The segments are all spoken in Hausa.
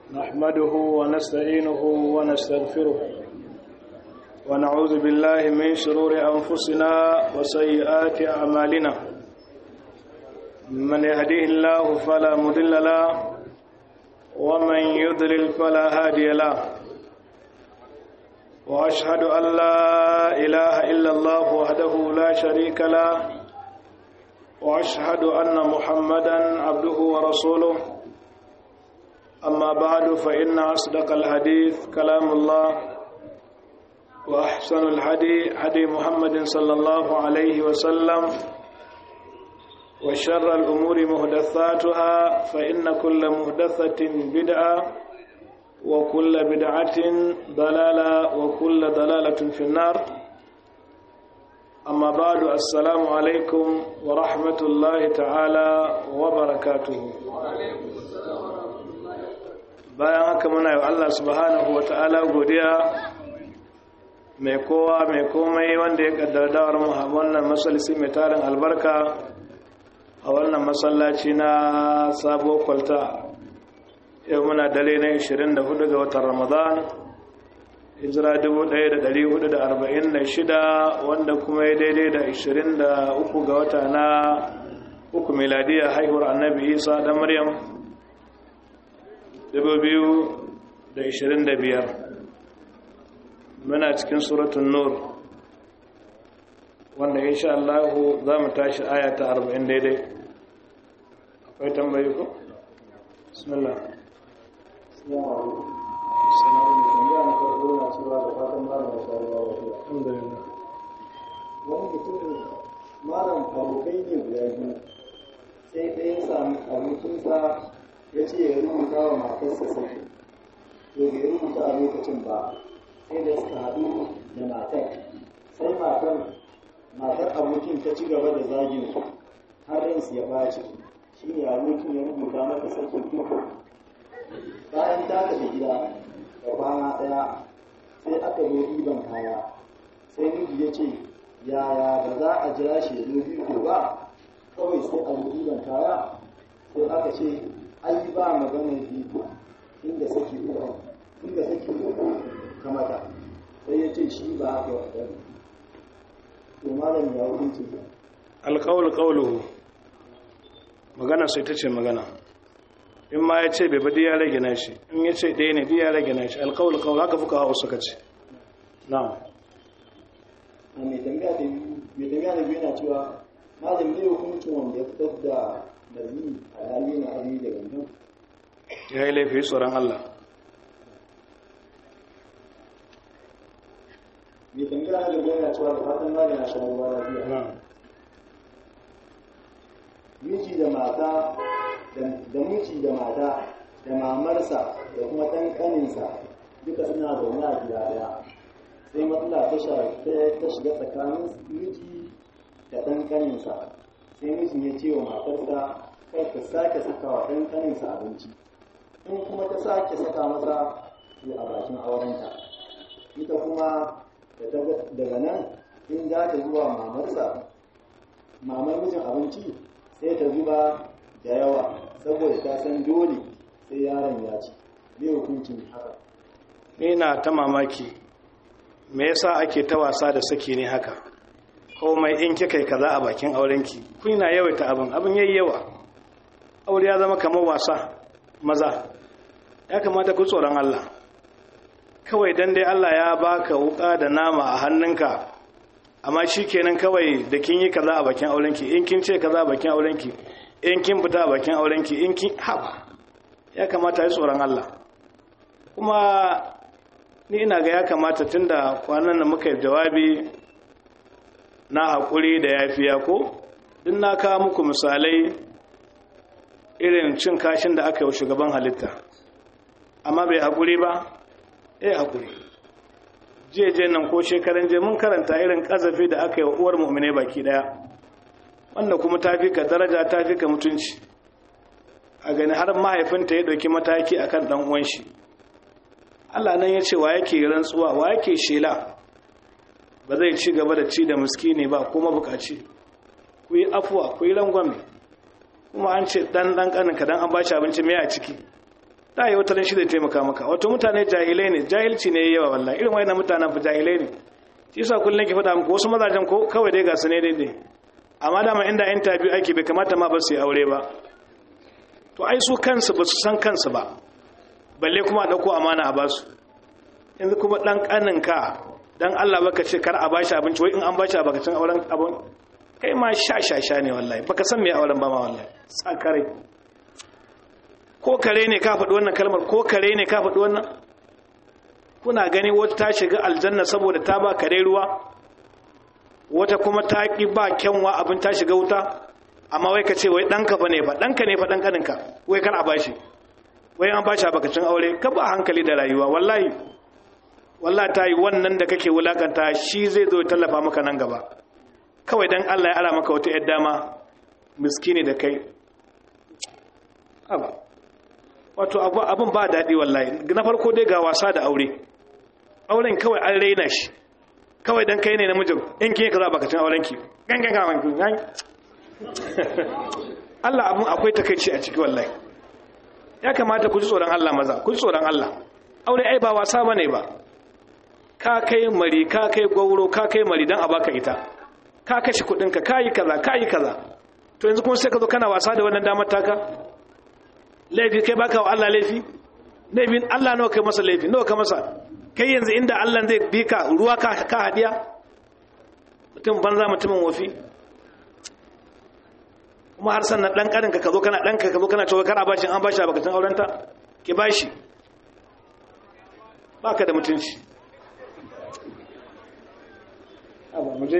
نحمده ونستعينه ونستغفره ونعوذ بالله من شرور أنفسنا وسيئات أعمالنا من يهديه الله فلا مضل له ومن يضلل فلا هادي له وأشهد أن لا إله إلا الله وحده لا شريك له وأشهد أن محمدا عبده ورسوله أما بعد فإن أصدق الحديث كلام الله وأحسن الهدي هدي محمد صلى الله عليه وسلم وشر الأمور محدثاتها فإن كل محدثة بدعة وكل بدعة ضلالة وكل ضلالة في النار أما بعد السلام عليكم ورحمة الله تعالى وبركاته bayan haka muna yi Allah subhanahu wa ta'ala godiya mai kowa mai komai wanda ya kaddara dawar mu a wannan masalisi mai tarin albarka a wannan masallaci na sabo kwalta yau muna dare na 24 ga watan Ramadan hijira 1446 wanda kuma ya daidai da 23 ga wata na uku miladiya haihuwar annabi Isa dan Maryam 2025 muna cikin suratul nur wanda insha Allah za mu tashi aya ta 40 daidai akwai tambayi ko bismillah assalamu alaikum malam abokai ne guda biyu sai ɗaya sami abokinsa ya ce ya rubuta wa matarsa sai to bai rubuta a lokacin ba sai da suka haɗu da matar sai matar abokin ta ci gaba da zagin su har ransu ya ɓaci shi ne abokin ya rubuta mata sakin uku bayan ta tafi gida da kwana ɗaya sai aka zo ɗiban kaya sai miji ya ce yaya ba za a jira shi ya zo biyu ba kawai sai a zo ɗiban kaya sai aka ce ai ba maganar biyu inda saki uku kamata sai ya ce shi ba haka wadda to malam ya hukunci alƙawul ƙauluhu magana sai ta ce magana in ma ya ce bai badi ya rage na shi in ya ce ɗaya ne biya ya rage na shi alƙawul ƙauluhu haka fuka hau suka ce na mai tambaya da biyu na cewa malam ne hukuncin wanda ya fitar da nazi a hali na azumi da gangan ya yi laifi tsoron Allah mai tambaya da biyu na cewa da fatan malam na shan ruwa lafiya miji da mata da mamarsa da kuma ɗan ƙaninsa duka suna zaune a gida ɗaya sai matsala ta shiga tsakanin miji da ɗan ƙaninsa sai mijin ya ce wa matarsa kai ta sake saka wa ɗan ƙaninsa abinci in kuma ta sake saka masa to a bakin aurenta ita kuma daga nan in za ta zuwa mamar mijin abinci sai ta zuba da yawa saboda ta san dole sai yaron ya ci zai hukuncin haka ni na ta mamaki me yasa ake ta wasa da saki ne haka komai in kika yi kaza a bakin aurenki kun na yawaita abin yayi yawa aure ya zama kamar wasa maza ya kamata ku tsoron Allah kawai dan dai Allah ya baka wuka da nama a hannunka amma shikenan kawai da kin yi kaza a bakin aurenki in kin ce kaza a bakin aurenki in kin fita a bakin aurenki in kin haba ya kamata yi tsoron Allah kuma ni ina ga ya kamata tunda kwanan da muka yi jawabi na haƙuri da yafiya ko din na kawo muku misalai irin cin kashin da aka yi wa shugaban halitta amma bai haƙuri ba haƙuri jeje nan ko shekaran je mun karanta irin ƙazafi da aka yi wa uwar mu'mine baki daya wanda kuma ta fi ka daraja ta fi ka mutunci a gani har mahaifinta ya ɗauki mataki akan ɗan uwan shi Allah nan ya ce wa yake rantsuwa wa yake shela ba zai ci gaba da ci da miskini ba kuma bukaci ku yi afuwa ku yi rangwame kuma an ce dan kanin ka dan an bashi abinci me a ciki da yi watanin shi zai taimaka maka. Wato mutane jahilai ne, jahilci ne yawa wallahi, irin wayannan mutanen fa jahilai ne. Shi yasa kullun ki faɗa muku wasu mazajen ko kawai dai ga su ne daidai, amma dama inda interview ake bai kamata ma ba su yi aure ba. To ai su kansu ba su san kansu ba, balle kuma a ɗauko amana a basu. Yanzu kuma ɗan ƙaninka dan Allah baka ce kar a bashi abinci, wai in an bashi abakacin auren abun kai ma sha ne wallahi, baka san me auren ba ma wallahi, sakare. Ko kare ne ka faɗi wannan kalmar, ko kare ne ka faɗi wannan? Kuna gani wata ta shiga aljanna saboda ta ba kare ruwa, wata kuma ta ƙi ba kyanwa abin ta shiga wuta, amma wai ka ce wai ɗanka fa ne fa, ɗanka ne fa ɗan ƙaninka, wai kar a bashi, wai an bashi abakacin aure, ka ba hankali da rayuwa wallahi. Wallahi ta yi wannan da kake wulakanta shi zai zo tallafa maka nan gaba, kawai dan Allah ya ara maka wata ‘yar dama miskini da kai. Wato abin ba daɗi wallahi. Na farko dai ga wasa da aure, auren kawai an raina shi, kawai dan kai ne namijin in kin ka za bakacin aurenki Allah abin akwai takeici a ciki wallahi. Ya kamata ku ji tsoron Allah maza, ku ji tsoron Allah. Aure ai ba wasa bane ba. Ka kai mari, ka kai gauro, ka kai mari dan a baka ita, ka kashe kudinka, ka yi kaza. To yanzu kuma sai ka zo kana wasa da wannan damar taka. Laifi kai baka wa Allah laifi? Laifin Allah nawa kai masa laifi, nawa ka masa? Kai yanzu inda Allah zai bi ka ruwa ka hadiya? Mutum banza mutumin wafi. Kuma har sannan dan karinka ka zo kana cewa kar a bashi, an bashi a bakatun aurenta, ki bashi. Baka da mutunci. Abu muje.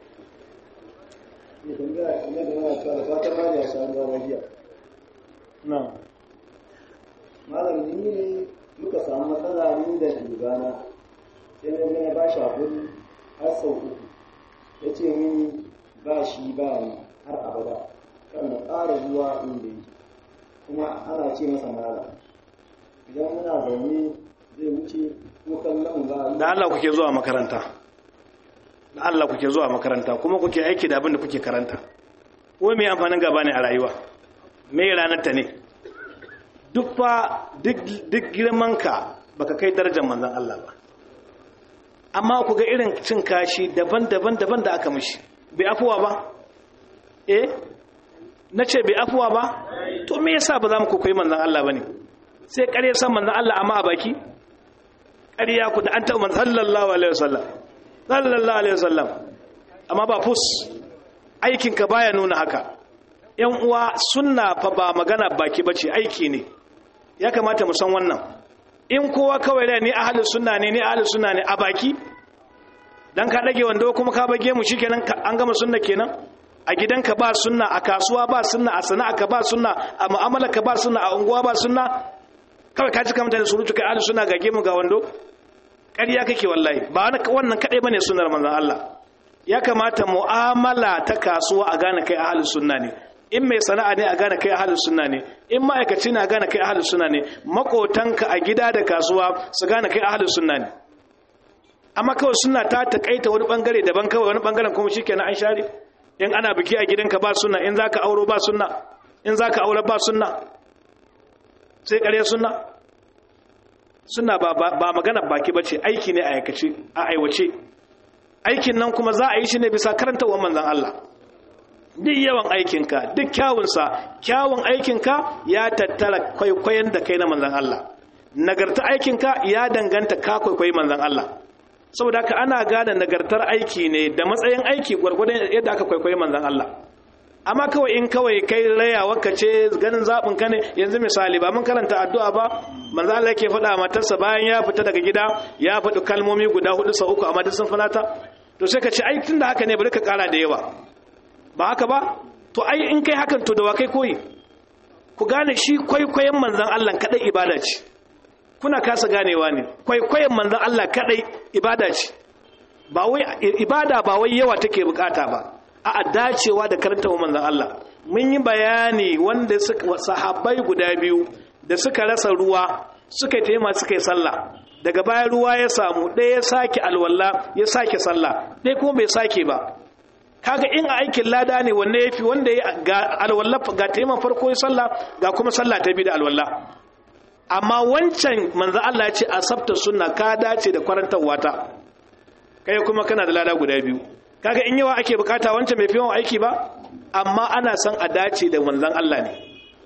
Ne tambaya ne da yana cewa fatan ma ya samu lafiya. Na. Malam ni ne muka samu matsala ni da shugana. Sai na ba shi hakuri har sau uku. Ya ce mini ba shi ba ni har abada. Kan na ƙara zuwa inda yake. Kuma ana ce masa malam. Idan muna zaune zai wuce ko kallon ba. Da Allah kuke zuwa makaranta. Da Allah kuke zuwa makaranta kuma kuke aiki da abin da kuke karanta. Wai me amfanin gaba ne a rayuwa? Me ranar ta ne? Duk girmanka baka kai darajar manzon Allah ba. Amma ku ga irin cin kashi daban-daban da aka mishi. Bai afuwa ba? Nace bai afuwa ba? To me yasa ba za mu koyi manzon Allah bane? Sai ƙarya san manzon Allah amma a baki? Ƙarya ku da an taɓa manzon sallallahu alaihi wasallam amma ba fus, aikinka baya nuna haka. Yan uwa, sunna fa ba magana baki bace, aiki ne. Ya kamata mu san wannan. In kowa kawai da ni ahlus sunna ne a baki, dan ka dage wando kuma ka bage mu shikenan an gama sunna kenan. A gidanka ba sunna, a kasuwa ba sunna, a sana'arka ba sunna, a mu'amalarka ba sunna, a unguwa ba sunna. Kawai ka cika mutane surutu kai ahlus sunna ga gemu ga wando. Ƙarya kake wallahi, ba wannan kaɗai ba ne sunar manzan Allah. Ya kamata mu'amala ta kasuwa a gane kai ahalus sunna ne, in mai sana'a ne a gane kai ahalus sunna ne, in ma'aikaci ne a gane kai ahalus sunna ne, makotanka a gida da kasuwa su gane kai ahalus sunna ne. Amma kawai sunna ta taƙaita wani ɓangare daban, kawai wani ɓangaren kuma shikenan an share. In ana biki a gidanka ba sunna, in zaka auro ba sunna, in zaka aure ba sunna, sai ƙarya sunna. Suna ba magana baki bace, aiki ne a aiwace. Aikin nan kuma za a yi shi ne bisa karantawar manzon Allah. Duk yawan aikinka, duk kyawun aikinka ya tattara kwaikwayon da kai na manzon Allah. Nagarta aikinka ya danganta ka kwaikwayi manzon Allah. Saboda haka ana gane nagartar aiki ne da matsayin aiki gwargwadon yadda aka kwaikwayi manzon Allah. Amma kawai in kawai kai rayawa ka ce ganin zaɓin ka ne, yanzu misali ba mun karanta addu'a ba, manzo Allah yake faɗa matarsa bayan ya fita daga gida ya faɗi kalmomi guda 4 sau 3 amma duk sun falata. To sai ka ce ai tunda haka ne bari ka ƙara da yawa. Ba haka ba? To ai in kai hakan to da wa kai koyi? Ku gane shi kwaikwayon manzon Allah kadai ibada ce. Kuna kasa ganewa ne. Kwaikwayon manzon Allah kadai ibada ce. Ba wai ibada ba wai yawa take bukata ba. A dacewa da karantawa manzon Allah. Mun yi bayani wanda sahabbai guda biyu da suka rasa ruwa suka yi taimaka suka yi sallah, daga baya ruwa ya samu, ɗaya ya sake alwala ya sake sallah, ɗaya kuma bai sake ba. Kaga in a aikin lada ne wanne yafi, wanda ya ga alwala ga taimakon farko ya sallah ga kuma sallah ta bi da alwala. amma wancan manzo Allah ya ce asabta sunna ka dace da karantarwa ta kai kuma kana da lada guda biyu kaga in yawa ake bukata wancan bai fi yawan aiki ba amma ana son a dace da manzon Allah ne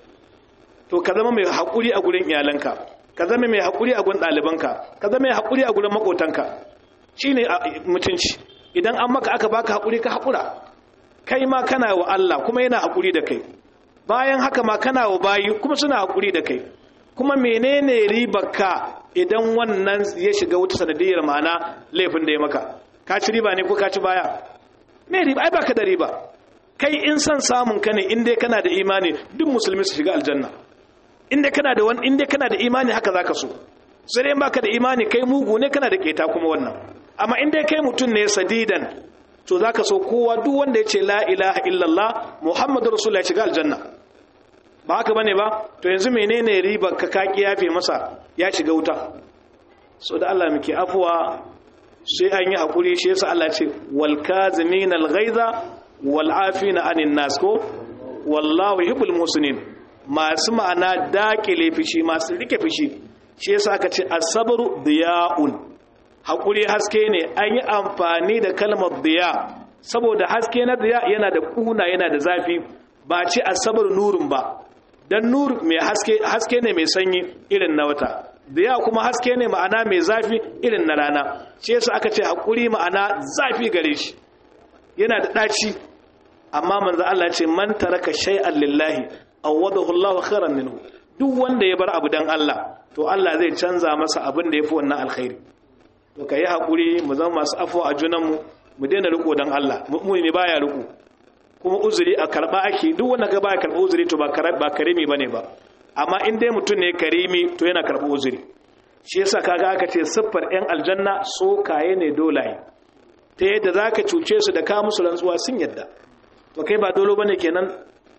to ka zama mai hakuri a gurin iyalanka ka zama mai hakuri a gurin ɗalibanka ka zama mai hakuri a gurin makotanka shine mutunci idan an maka aka baka hakuri ka hakura kai ma kana wa Allah kuma yana hakuri da kai bayan haka ma kana wa bayi kuma suna hakuri da kai kuma menene ribarka idan wannan ya shiga wata sanadiyar ma'ana laifin da ya maka ka ci riba ne ko ka ci baya me riba ai baka da riba kai in san samun ka ne in dai kana da imani duk musulmi su shiga aljanna in dai kana da imani haka zaka so sai dai baka da imani kai mugu ne kana da keta kuma wannan amma in dai kai mutun ne sadidan to zaka so kowa duk wanda yace la ilaha illallah muhammadur rasulullah ya shiga aljanna ba haka bane ba to yanzu menene ribar ka yafe masa ya shiga wuta so da Allah muke afuwa sai an yi hakuri shi yasa Allah ce wal kazimin al ghaiza wal afina anin nas ko wallahu yuhibbul muslimin masu ma'ana dakile fishi masu rike fishi shi yasa aka ce as-sabru diya'un hakuri haske ne an yi amfani da kalmar diya saboda haske na diya yana da kuna yana da zafi ba ce as-sabru nurun ba dan nur mai haske ne mai sanyi irin na wata diya kuma haske ne ma'ana mai zafi irin na rana shi yasa aka ce hakuri ma'ana zafi gare shi yana da daci amma manzo Allah ce man taraka shay'an lillahi awadahu Allahu khairan minhu duk wanda ya bar abu dan Allah to Allah zai canza masa abin da yafi wannan alkhairi to kai hakuri mu zama masu afwa a junanmu mu daina riko dan Allah mu ne baya riko kuma uzuri a karba ake duk wanda ga baya karba uzuri to ba karimi bane ba amma in dai mutum ne karimi to yana karba uzuri shi yasa kaga aka ce siffar ɗan aljanna so kaye ne dolaye ta yadda zaka cuce su da ka musu rantsuwa sun yadda to kai ba dolo bane kenan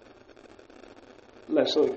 Allah so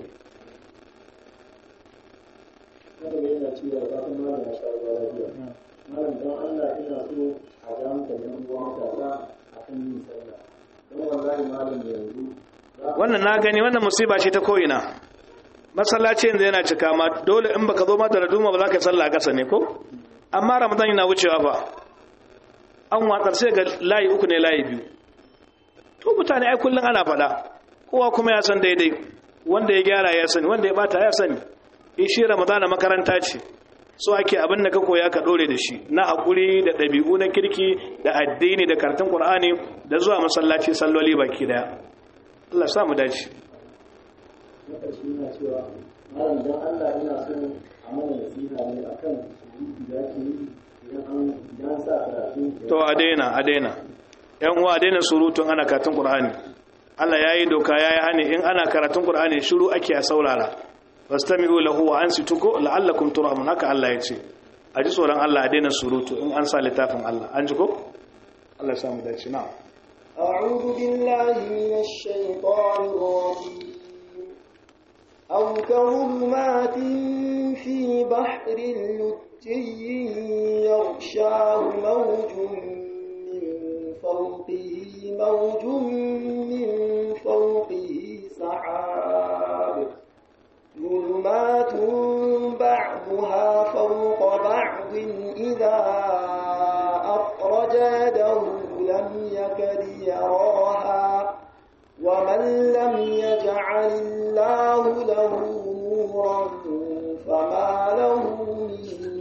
malam don Allah ina so a ga mutane uwa matasa akan yin sallah don wallahi malam yanzu wannan na gani wannan musiba ce ta ko'ina masallaci yanzu yana cika ma dole in baka zo ma da raduma ba za ka yi sallah a ƙasa ne ko amma ramadan yana wucewa fa an watsar sai ga layi uku ne layi biyu to mutane ai kullum ana faɗa kowa kuma ya san daidai wanda ya gyara ya sani wanda ya bata ya sani shi ramadana makaranta ce so ake abin da ka koya ka dore da shi na hakuri da ɗabi'u na kirki da addini da karatun qur'ani da zuwa masallaci salloli baki daya Allah sa mu dace lokaci na cewa malam don Allah ina so a mana nasiha ne akan da ke yi idan sa karatu to a daina yan uwa daina surutun ana karatun qur'ani Allah yayi doka yayi hani in ana karatun qur'ani shiru ake a saurara fastami'u lahu wa ansitu la'allakum turhamun haka Allah yace aji tsoron Allah a daina surutu in an sa littafin Allah an ji ko Allah ya samu dace na a'udhu billahi minash shaitanir rajim aw karumatin fi bahrin lujjiyyin yaghshahu mawjun min fawqihi sahab ظلمات بعضها فوق بعض إذا أخرج يده لم يكد يراها ومن لم يجعل الله له نورا فما له من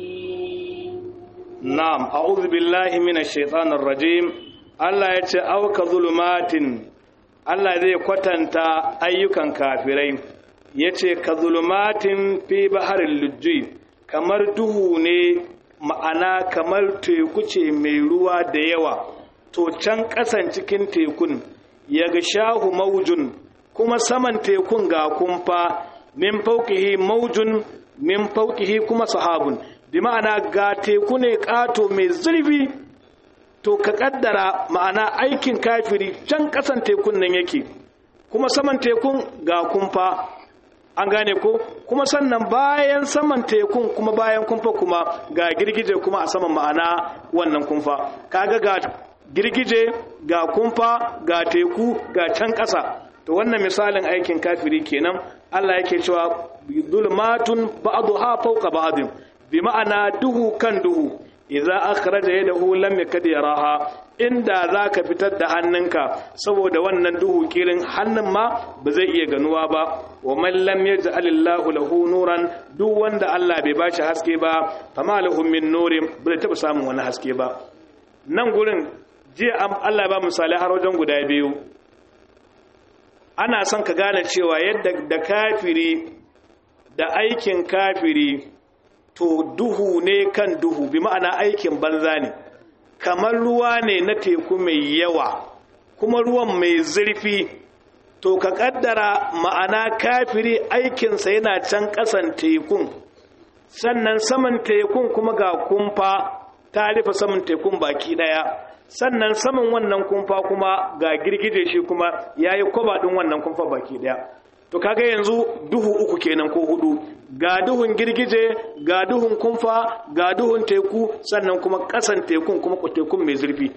نعم أعوذ بالله من الشيطان الرجيم الله يتأو كظلمات الله ذي قتنتا أيكا كافرين ya ce ka zulumatin fi baharin lujji kamar duhu ne ma'ana kamar teku ce mai ruwa da yawa to can ƙasan cikin tekun ya ga shahu maujun kuma saman tekun ga kumfa min faukihi maujun min faukihi kuma sahabun bi ma'ana ga teku ne ƙato mai zurfi to ka ƙaddara ma'ana aikin kafiri can ƙasan tekun nan yake kuma saman tekun ga kumfa an gane ko kuma sannan bayan saman tekun kuma bayan kumfa kuma ga girgije kuma a saman ma'ana wannan kumfa kaga ga girgije ga kumfa ga teku ga can ƙasa to wannan misalin aikin kafiri kenan Allah yake cewa zulmatun ba'daha fawqa ba'din bi ma'ana duhu kan duhu idza akhraja yadahu lam yakad yaraha inda zaka fitar da hannunka saboda wannan duhu kirin hannun ma ba zai iya ganuwa ba wa man lam yaj'alillahu lahu nuran duk wanda Allah bai bashi haske ba fama lahum min nurin bai taba samun wani haske ba nan gurin jiya Allah ba misali har wajen guda biyu ana son ka gane cewa yadda da kafiri da aikin kafiri to duhu ne kan duhu bi ma'ana aikin banza ne kamar ruwa ne na teku mai yawa kuma ruwan mai zurfi to ka kaddara ma'ana kafiri aikinsa yana can ƙasan tekun sannan saman tekun kuma ga kumfa ta rufe saman tekun baki daya sannan saman wannan kumfa kuma ga girgije shi kuma yayi kwaba din wannan kumfa baki daya to kaga yanzu duhu uku kenan ko hudu ga duhun girgije ga duhun kumfa ga duhun teku sannan kuma kasan tekun kuma tekun mai zurfi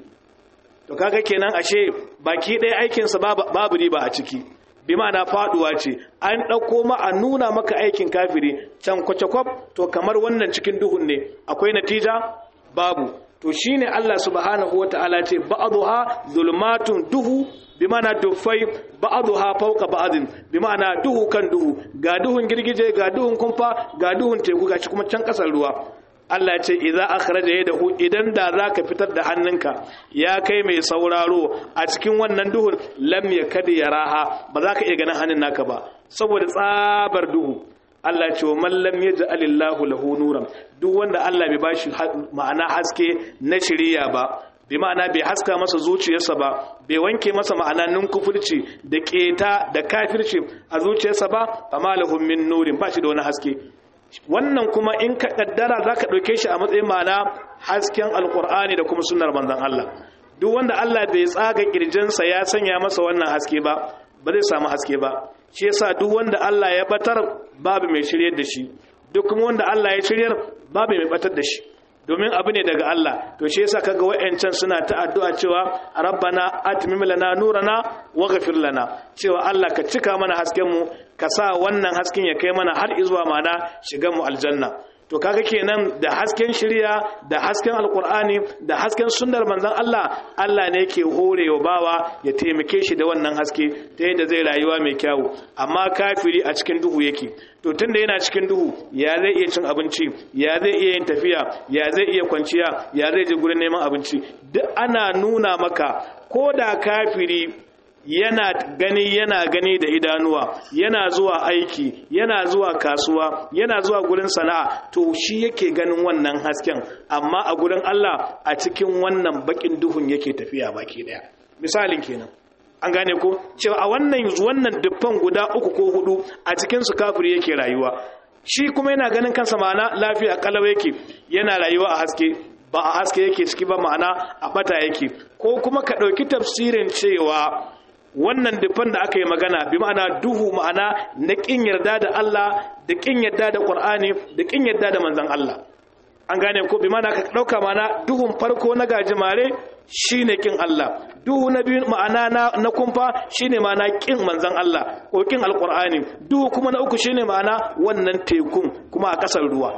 to kaga kenan ashe baki ɗaya aikinsa babu riba a ciki bi ma'ana faduwa ce an ɗauko ma a nuna maka aikin kafiri can kwacakwab to kamar wannan cikin duhun ne akwai natija babu to shine Allah subhanahu wataala ce ba'dha zulmatun duhu bimana dufai ba'dha fawqa ba'din bimana duhu kan duhu ga duhun girgije ga duhun kumfa ga duhun teku gashi kuma can kasar ruwa Allah ya ce idza akhraja yadahu idan da zaka fitar da hannunka ya kai mai sauraro a cikin wannan duhun lam yakad yaraha ba za ka iya ganin hannun naka ba saboda tsabar duhu Allah ce wa man lam yaj'alillahu lahu nuran duk wanda Allah bai bashi ma'ana haske na shiriya ba bi ma'ana bai haska masa zuciyarsa ba bai wanke masa ma'ananin kufurci da keta da kafirci a zuciyarsa ba amma lahum min nurin ba shi da wani haske wannan kuma in ka kaddara zaka dauke shi a matsayin ma'ana hasken alqur'ani da kuma sunnar manzon Allah duk wanda Allah bai tsaga kirjinsa ya sanya masa wannan haske ba ba zai samu haske ba shi yasa duk wanda Allah ya batar babu mai shiryar da shi duk kuma wanda Allah ya shiryar babu mai batar da shi domin abu ne daga Allah to shi yasa kaga wayancan suna ta addu'a cewa rabbana atmim lana nurana waghfir lana cewa Allah ka cika mana hasken mu ka sa wannan hasken ya kai mana har izuwa mana shigan mu aljanna to kaga kenan da hasken shari'a da hasken alqur'ani da hasken sunnar manzon Allah Allah ne yake horewa bawa ya taimake shi da wannan haske ta yadda zai rayuwa mai kyau amma kafiri a cikin duhu yake to tunda yana cikin duhu ya zai iya cin abinci ya zai iya yin tafiya ya zai iya kwanciya ya zai je gurin neman abinci duk ana nuna maka ko da kafiri yana gani da idanuwa yana zuwa aiki yana zuwa kasuwa yana zuwa gurin sana'a to shi yake ganin wannan hasken amma a gurin Allah a cikin wannan bakin duhun yake tafiya baki daya misalin kenan an gane ko cewa a wannan dubban guda uku ko hudu a cikin su kafiri yake rayuwa shi kuma yana ganin kansa ma'ana lafiya kalau yake yana rayuwa a haske ba a haske yake ciki ba ma'ana a bata yake ko kuma ka dauki tafsirin cewa wannan dufan da aka yi magana bi ma'ana duhu ma'ana na kin yarda da Allah da kin yarda da Qur'ani da kin yarda da manzon Allah an gane ko bi ma'ana ka dauka ma'ana duhun farko na gajimare shine kin Allah duhu na biyu ma'ana na kumfa shine ma'ana kin manzon Allah ko kin alqur'ani duhu kuma na uku shine ma'ana wannan tekun kuma a kasar ruwa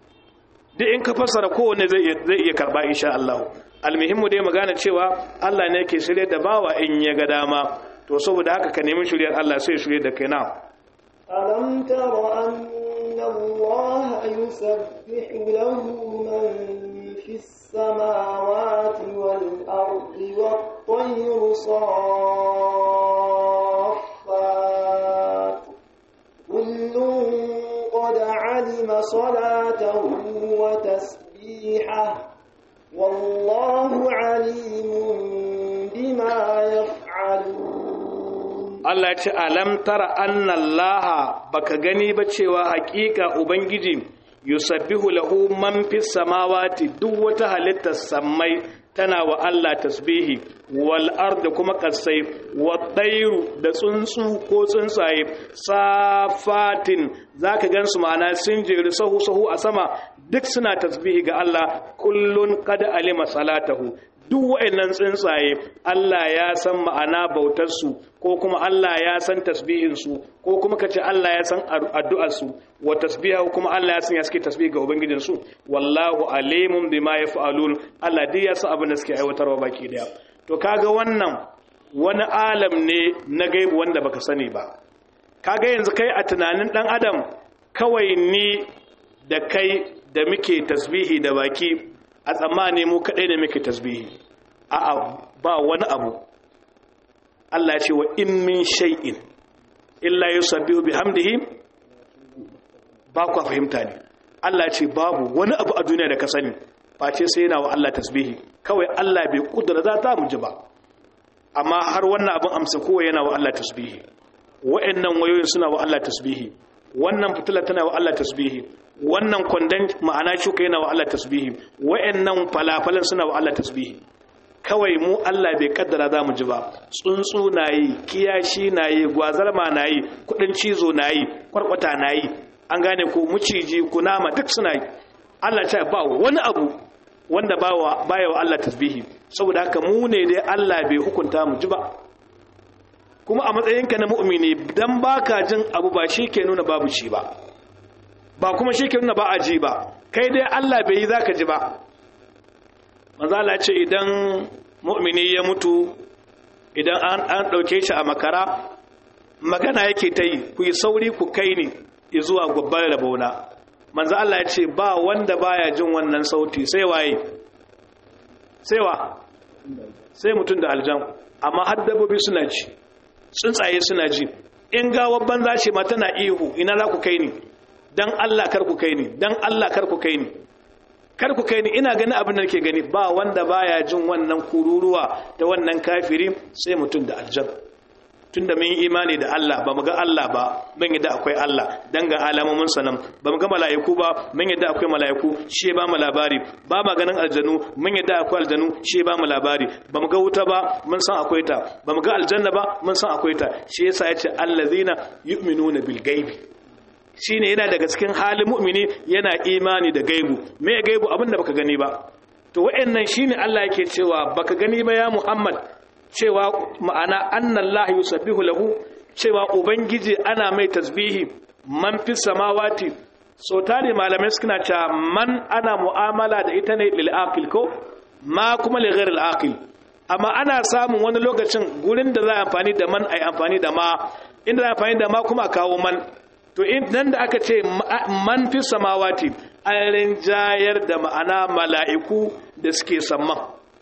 duk in ka fassara kowanne zai iya karba insha Allah almuhimmu dai magana cewa Allah ne yake shirye da bawa in ya ga dama to saboda haka ka nemi shiryar Allah sai shirye da kai na alam tara anna Allah yusabbihu lahu man fis samawati wal ardi wat tayru saffat kullun qad alima salatahu wa tasbihahu والله عليم بما يفعلون الله ya ce alam tara anna Allah baka gani ba cewa hakika ubangiji yusabbihu lahu man fis samawati duk wata halittar samai tana wa Allah tasbihi wal ard kuma kasai wat tayru da tsuntsu ko tsuntsaye safatin zaka gansu ma'ana sun jeri sahu a sama duk suna tasbihi ga Allah kullun qad alima salatahu duk waɗannan tsuntsaye Allah ya san ma'ana bautar su ko kuma Allah ya san tasbihin su ko kuma kace Allah ya san addu'ar su wa tasbihu kuma Allah ya san ya suke tasbih ga ubangijin su wallahu alimun bima yaf'alun Allah dai ya san abin da suke aiwatarwa baki daya to kaga wannan wani alam ne na gaibu wanda baka sani ba kaga yanzu kai a tunanin dan adam kawai ni da kai da muke tasbihi da baki a tsammani mu kadai da muke tasbihi a'a ba wani abu Allah ya ce wa in min shay'in illa yusabbihu bihamdihi ba ku fahimta ne Allah ya ce babu wani abu a duniya da ka sani face sai yana wa Allah tasbihi kawai Allah bai kudura za ta mu ji ba amma har wannan abin amsa kowa yana wa Allah tasbihi wa'annan wayoyin suna wa Allah tasbihi wannan fitila tana wa Allah tasbihi wannan kwandon ma'ana shuka yana wa Allah tasbihi wa'annan falafalan suna wa Allah tasbihi kawai mu Allah bai kaddara za mu ji ba tsuntsu nayi kiyashi nayi gwazarma nayi kudin cizo nayi kwarkwata nayi an gane ko muciji kunama duk suna yi Allah ta ba wani abu wanda baya wa Allah tasbihi saboda haka mu ne dai Allah bai hukunta mu ji ba kuma a matsayinka na mu'mini dan baka jin abu ba shi ke nuna babu shi ba ba kuma shi ke nuna ba a ji ba kai dai Allah bai yi zaka ji ba manzo Allah ce idan mu'mini ya mutu idan an dauke shi a makara magana yake ta yi ku yi sauri ku kai ni zuwa gobbar rabona manzo Allah ya ce ba wanda baya jin wannan sauti sai waye sai wa sai mutum da aljan amma har dabbobi suna ji tsuntsaye suna ji in gawar banza ce ma tana ihu ina za ku kai ni dan Allah kar ku kai ni dan Allah kar ku kai ni kar ku kai ni ina gani abin da nake gani ba wanda baya jin wannan kururuwa da wannan kafiri sai mutum da aljan tunda mun yi imani da Allah ba mu ga Allah ba mun yadda akwai Allah dan ga alamomin sanan ba mu ga mala'iku ba mun yadda akwai mala'iku shi ba mu labari ba ma ganin aljanu mun yadda akwai aljanu shi ba mu labari ba mu ga wuta ba mun san akwai ta ba mu ga aljanna ba mun san akwai ta shi yasa yace allazina yu'minuna bil ghaibi shine yana daga cikin halin mu'mini yana imani da gaibu me gaibu abinda baka gani ba to wa'annan shine Allah yake cewa baka gani ba ya Muhammad cewa ma'ana annallahi yusabbihu lahu cewa ubangiji ana mai tasbihi man fi samawati so tare malamai suna cewa man ana mu'amala da ita ne lil aqil ko ma kuma li ghairil aqil amma ana samun wani lokacin gurin da za a amfani da man ai amfani da ma inda za a amfani da ma kuma kawo man to nan da aka ce man fi samawati an rinjayar da ma'ana mala'iku da suke samman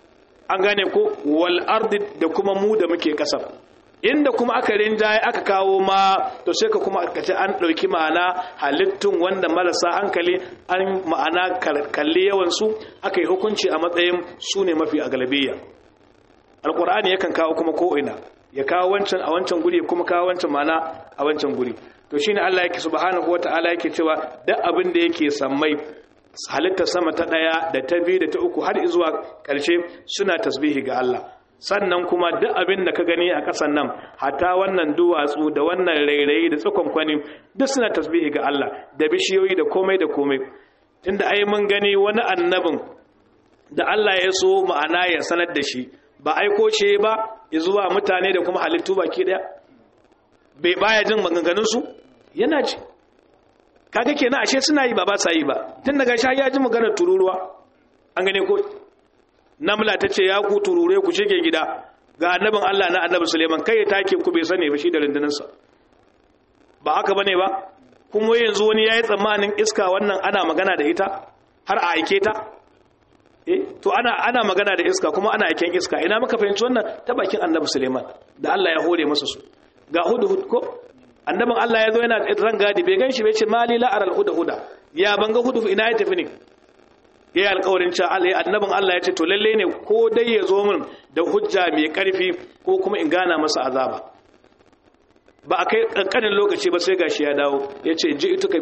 an gane ko wal ardi da kuma mu da muke kasa inda kuma aka rinjaye aka kawo ma to sai ka kuma aka ce an dauki ma'ana halittun wanda marasa hankali an ma'ana kalli yawan su aka yi hukunci a matsayin su ne mafi agalabiyya alqur'ani yakan kawo kuma ko ina ya kawo wancan a wancan guri kuma kawo wancan ma'ana a wancan guri to shine Allah yake subhanahu wataala yake cewa duk abin da yake sammai halittar sama ta ɗaya da ta biyu da ta uku har zuwa ƙarshe suna tasbihi ga Allah sannan kuma duk abin da ka gani a ƙasan nan hatta wannan duwatsu da wannan rairayi da tsakonkwani duk suna tasbihi ga Allah da bishiyoyi da komai da komai tunda ai mun gani wani annabin da Allah ya so ma'ana ya sanar da shi ba aiko ce ba zuwa mutane da kuma halittu baki daya bai baya jin maganganun su yana ji kaga kenan ashe suna yi ba ba sa yi ba tun daga sha ya ji maganar tururuwa an gane ko namla ta ce ya ku turure ku shige gida ga annabin Allah na annabi Suleiman kai ya take ku bai sani ba shi da rundunarsa ba haka bane ba kuma yanzu wani yayi tsammanin iska wannan ana magana da ita har a aike ta to ana magana da iska kuma ana aiken iska ina muka fahimci wannan ta bakin annabi Suleiman da Allah ya hore masa su ga hudhud ko annabin Allah ya zo yana rangadi bai ganshi bai ce mali la aral huda ya banga hudu ina ya tafi ne yayi alƙawarin cewa annabin Allah ya ce to lalle ne ko dai ya zo min da hujja mai karfi ko kuma in gana masa azaba ba a kai kankanin lokaci ba sai gashi ya dawo ya ce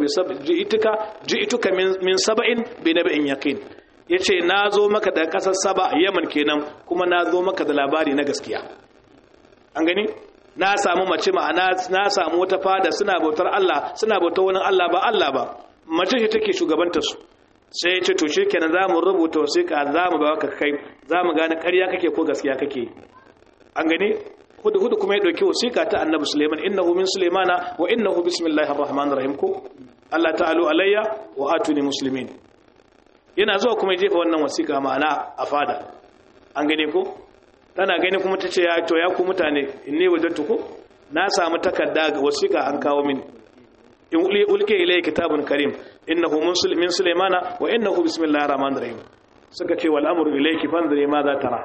ji'ituka min saba'in bi naba'in yaqin ya ce na zo maka da ƙasar Saba Yaman kenan kuma na zo maka da labari na gaskiya an gani na samu mace ma'ana na samu wata fada suna bautar Allah suna bautar wani Allah ba mace ce take shugabantar su sai ya ce to shikenan za mu rubuta wasiƙa za mu ba ka kai za mu gane ƙarya kake ko gaskiya kake an gani hudu kuma ya ɗauki wasiƙa ta annabi Suleiman innahu min Sulaimana wa innahu bismillahir rahmanir rahim ko Allah ta'alu alayya wa atuni muslimin yana zuwa kuma ya jefa wannan wasiƙa ma'ana a fada an gani ko tana gani kuma ta ce ya to ya ku mutane inni wajadtu ko na samu takarda ga wasiƙa an kawo mini in ulke ilai kitabun karim innahu min Sulaimana wa innahu bismillahir rahmanir rahim suka ce wal amru ilayki fanzuri ma za tara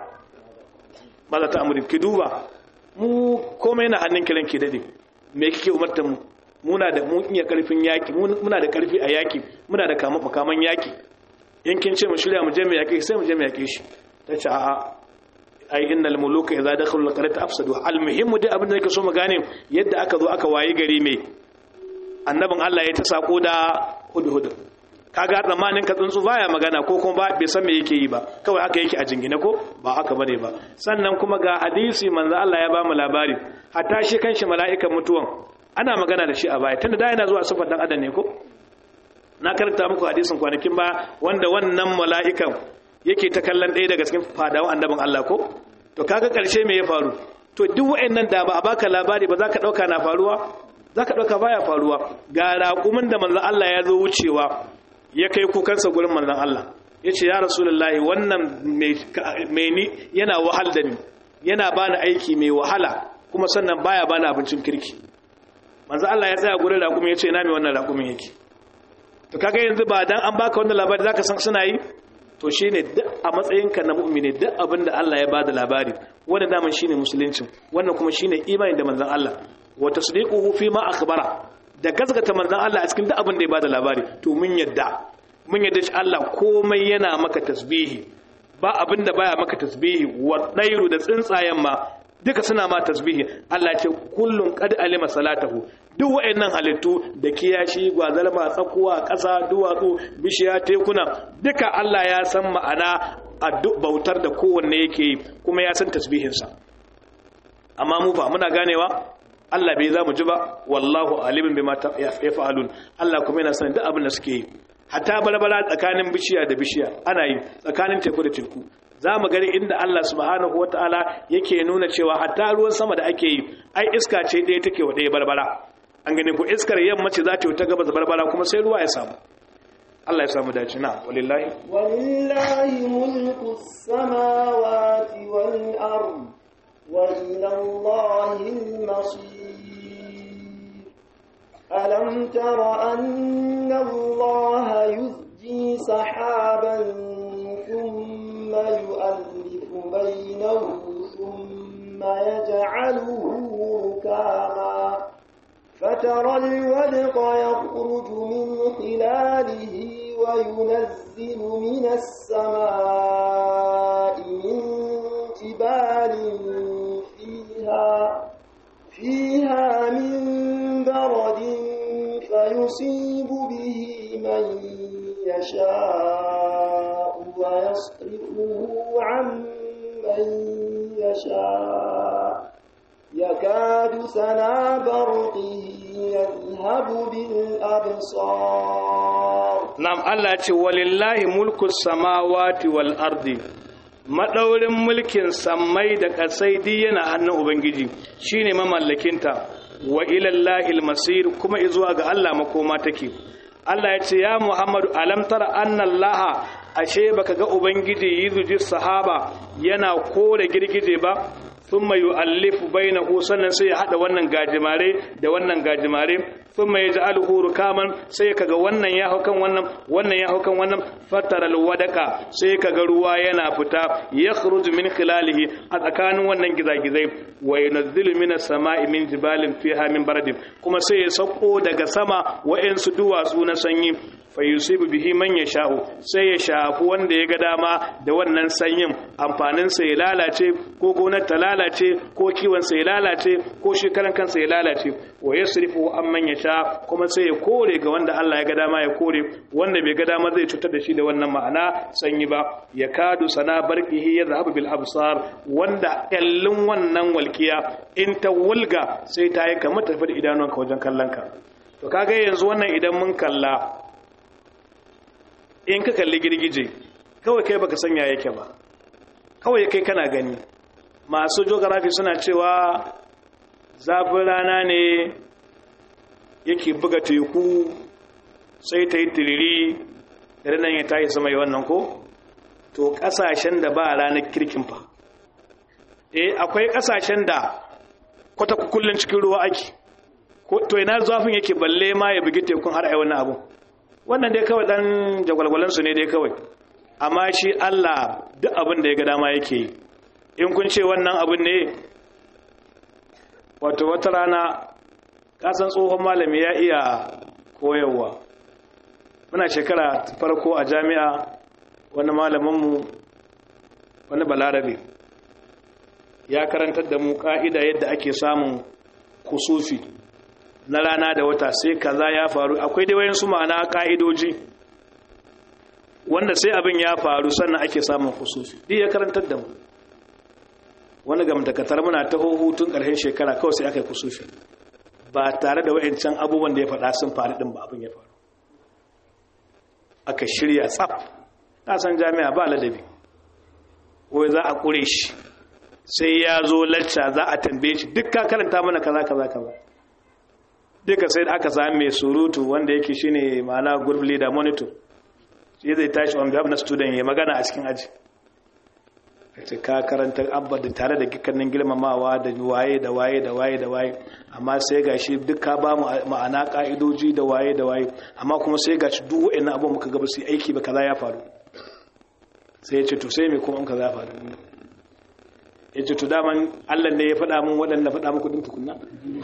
ma za ta amuri ki duba mu komai na hannun kiran ki dade me kike umartar mu muna da mu iya karfin yaki muna da karfi a yaki muna da makaman yaki in kin ce mu shirya mu je mu yaki sai mu je mu yaki shi tace a'a ai innal muluka idza dakhalu alqaryata afsadu almuhimmu dai abin da nake so mu gane yadda aka zo aka wayi gari mai annabin Allah ya ta sako da hudhud kaga zamanin ka tsuntsu baya magana ko kuma ba bai san me yake yi ba kawai aka yake a jingine ko ba haka bane ba sannan kuma ga hadisi manzo Allah ya ba mu labari hatta shi kanshi mala'ikan mutuwan ana magana da shi a baya tunda da yana zuwa sifar dan adam ne ko na karanta muku hadisin kwanakin ba wanda wannan mala'ikan yake ta kallon ɗaya daga cikin fadawan annabin Allah ko to kaga karshe me ya faru to duk wayannan da ba a baka labari ba za ka dauka na faruwa za ka dauka baya faruwa ga raƙumin da manzo Allah ya zo wucewa ya kai kukansa gurin manzon Allah ya ce ya rasulullahi wannan mai ni yana wahal da ni yana bani aiki mai wahala kuma sannan baya bani abincin kirki manzon Allah ya tsaya gurin raƙumin ya ce ina mai wannan raƙumin yake to kaga yanzu ba dan an baka wannan labari zaka san suna yi to shine duk a matsayinka na mu'mini duk abinda Allah ya bada labari wannan daman shine musulunci wannan kuma shine imani da manzon Allah wa tasdiquhu fi ma akhbara da gaskata manzon Allah a cikin duk abin da ya bada labari to mun yadda shi Allah komai yana maka tasbihi ba abin da baya maka tasbihi wa dairu da tsuntsayen ma duka suna ma tasbihi Allah ce kullun qad alima salatahu duk wayannan halittu da kiyashi gwazalma tsakuwa ƙasa duwatsu bishiya tekuna duka Allah ya san ma'ana bautar da kowanne yake yi kuma ya san tasbihinsa amma mu fa muna ganewa Allah bai za mu ji ba wallahu alimin bima yaf'alun Allah kuma yana sanin duk abin da suke yi hatta balbala tsakanin bishiya da bishiya ana yi tsakanin teku da teku za mu gani inda Allah subhanahu wataala yake nuna cewa hatta ruwan sama da ake yi ai iska ce ɗaya take wa ɗaya balbala an gani ko iskar yamma ce za ta yi ta gaba da balbala kuma sai ruwa ya samu Allah ya samu dace na walillahi mulku samawati wal ard wa ila Allahil masir ألم تر أن الله يزجي سحابا ثم يؤلف بينه ثم يجعله ركاما فترى الودق يخرج من خلاله وينزل من السماء من جبال فيها من برد فيصيب به من يشاء ويصرفه عن من يشاء يكاد سنا برقه يذهب بالأبصار نعم الله ولله ملك السماوات والأرض madaurin mulkin sammai da kasai duk yana hannun ubangiji shine mamallakinta wa ilallahi almasir kuma izuwa ga Allah makoma take Allah ya ce ya Muhammadu alam tara anna Allah ashe baka ga ubangiji yuzuji sahaba yana kore girgije ba thumma yu'allifu bainahu sannan sai ya hada wannan gajimare da wannan gajimare thumma yaj'aluhu rukaman sai kaga wannan ya haukan wannan ya haukan wannan fatara alwadaka sai kaga ruwa yana fita yakhruju min khilalihi a tsakanin wannan gizagizai wa yunzilu minas sama'i min jibalin fiha min baradin kuma sai ya sauko daga sama wa'ansu duwatsu na sanyi fayusibu bihi man yasha'u sai ya shafi wanda ya ga dama da wannan sanyin amfanin sa ya lalace ko gonar ta lalace ko kiwon sa ya lalace ko shekaran kansa ya lalace wa yasrifu amman yasha kuma sai ya kore ga wanda Allah ya ga dama ya kore wanda bai ga dama zai cutar da shi da wannan ma'ana sanyi ba ya kadu sana barqihi yadhhabu bil absar wanda kallin wannan walkiya in ta wulga sai ta yi kamar tafi da idanunka wajen kallon ka to kaga yanzu wannan idan mun kalla in ka kalli girgije kawai kai baka sanya yake ba, kawai kai kana gani. Masu geography suna cewa zafin rana ne yake buga teku sai ta yi tiriri da nan ya tashi sama yi wannan ko? To kasashen da ba ranar kirkin fa, akwai kasashen da kwata kullun cikin ruwa ake, to ina zafin yake balle ma ya bugi tekun har ai wannan abu. Wannan dai kawai dan jagwalgwalansu ne dai kawai, amma shi Allah duk abin da ya ga dama yake yi. In kun ce wannan abin ne, wato wata rana kasan tsohon malami ya iya koyarwa. Muna shekara farko a jami'a, wani malaminmu wani balarabe ya karantar da mu ka'ida yadda ake samun kusufi na rana da wata, sai kaza ya faru. Akwai dai wayansu ma'ana ka'idoji wanda sai abin ya faru sannan ake samun kusufi. Duk ya karantar da mu. Wani gamtakatar muna ta hutun ƙarshen shekara kawai sai aka yi kusufi, ba tare da wayancan abubuwan da ya faɗa sun faru din ba, abin ya faru. Aka shirya tsaf, na san jami'a ba ladabi, wai za a ƙure shi sai ya zo lacca za a tambaye shi duk ka karanta mana kaza kaza kaza. Duka sai aka sami mai surutu wanda yake shine ma'ana group leader monitor, shi zai tashi on behalf na student ya magana a cikin aji. Kace ka karanta abba da tare da kikanin girmamawa da waye da waye da waye da waye, amma sai gashi duk ka ba mu ma'ana ka'idoji da waye da waye, amma kuma sai gashi duk wa'annan abubuwan muka ga ba su aiki ba, kaza ya faru. Sai ya ce to sai me kuma in kaza ya faru? Ya ce to daman Allah ne ya faɗa min waɗanda faɗa muku ɗin tukunna.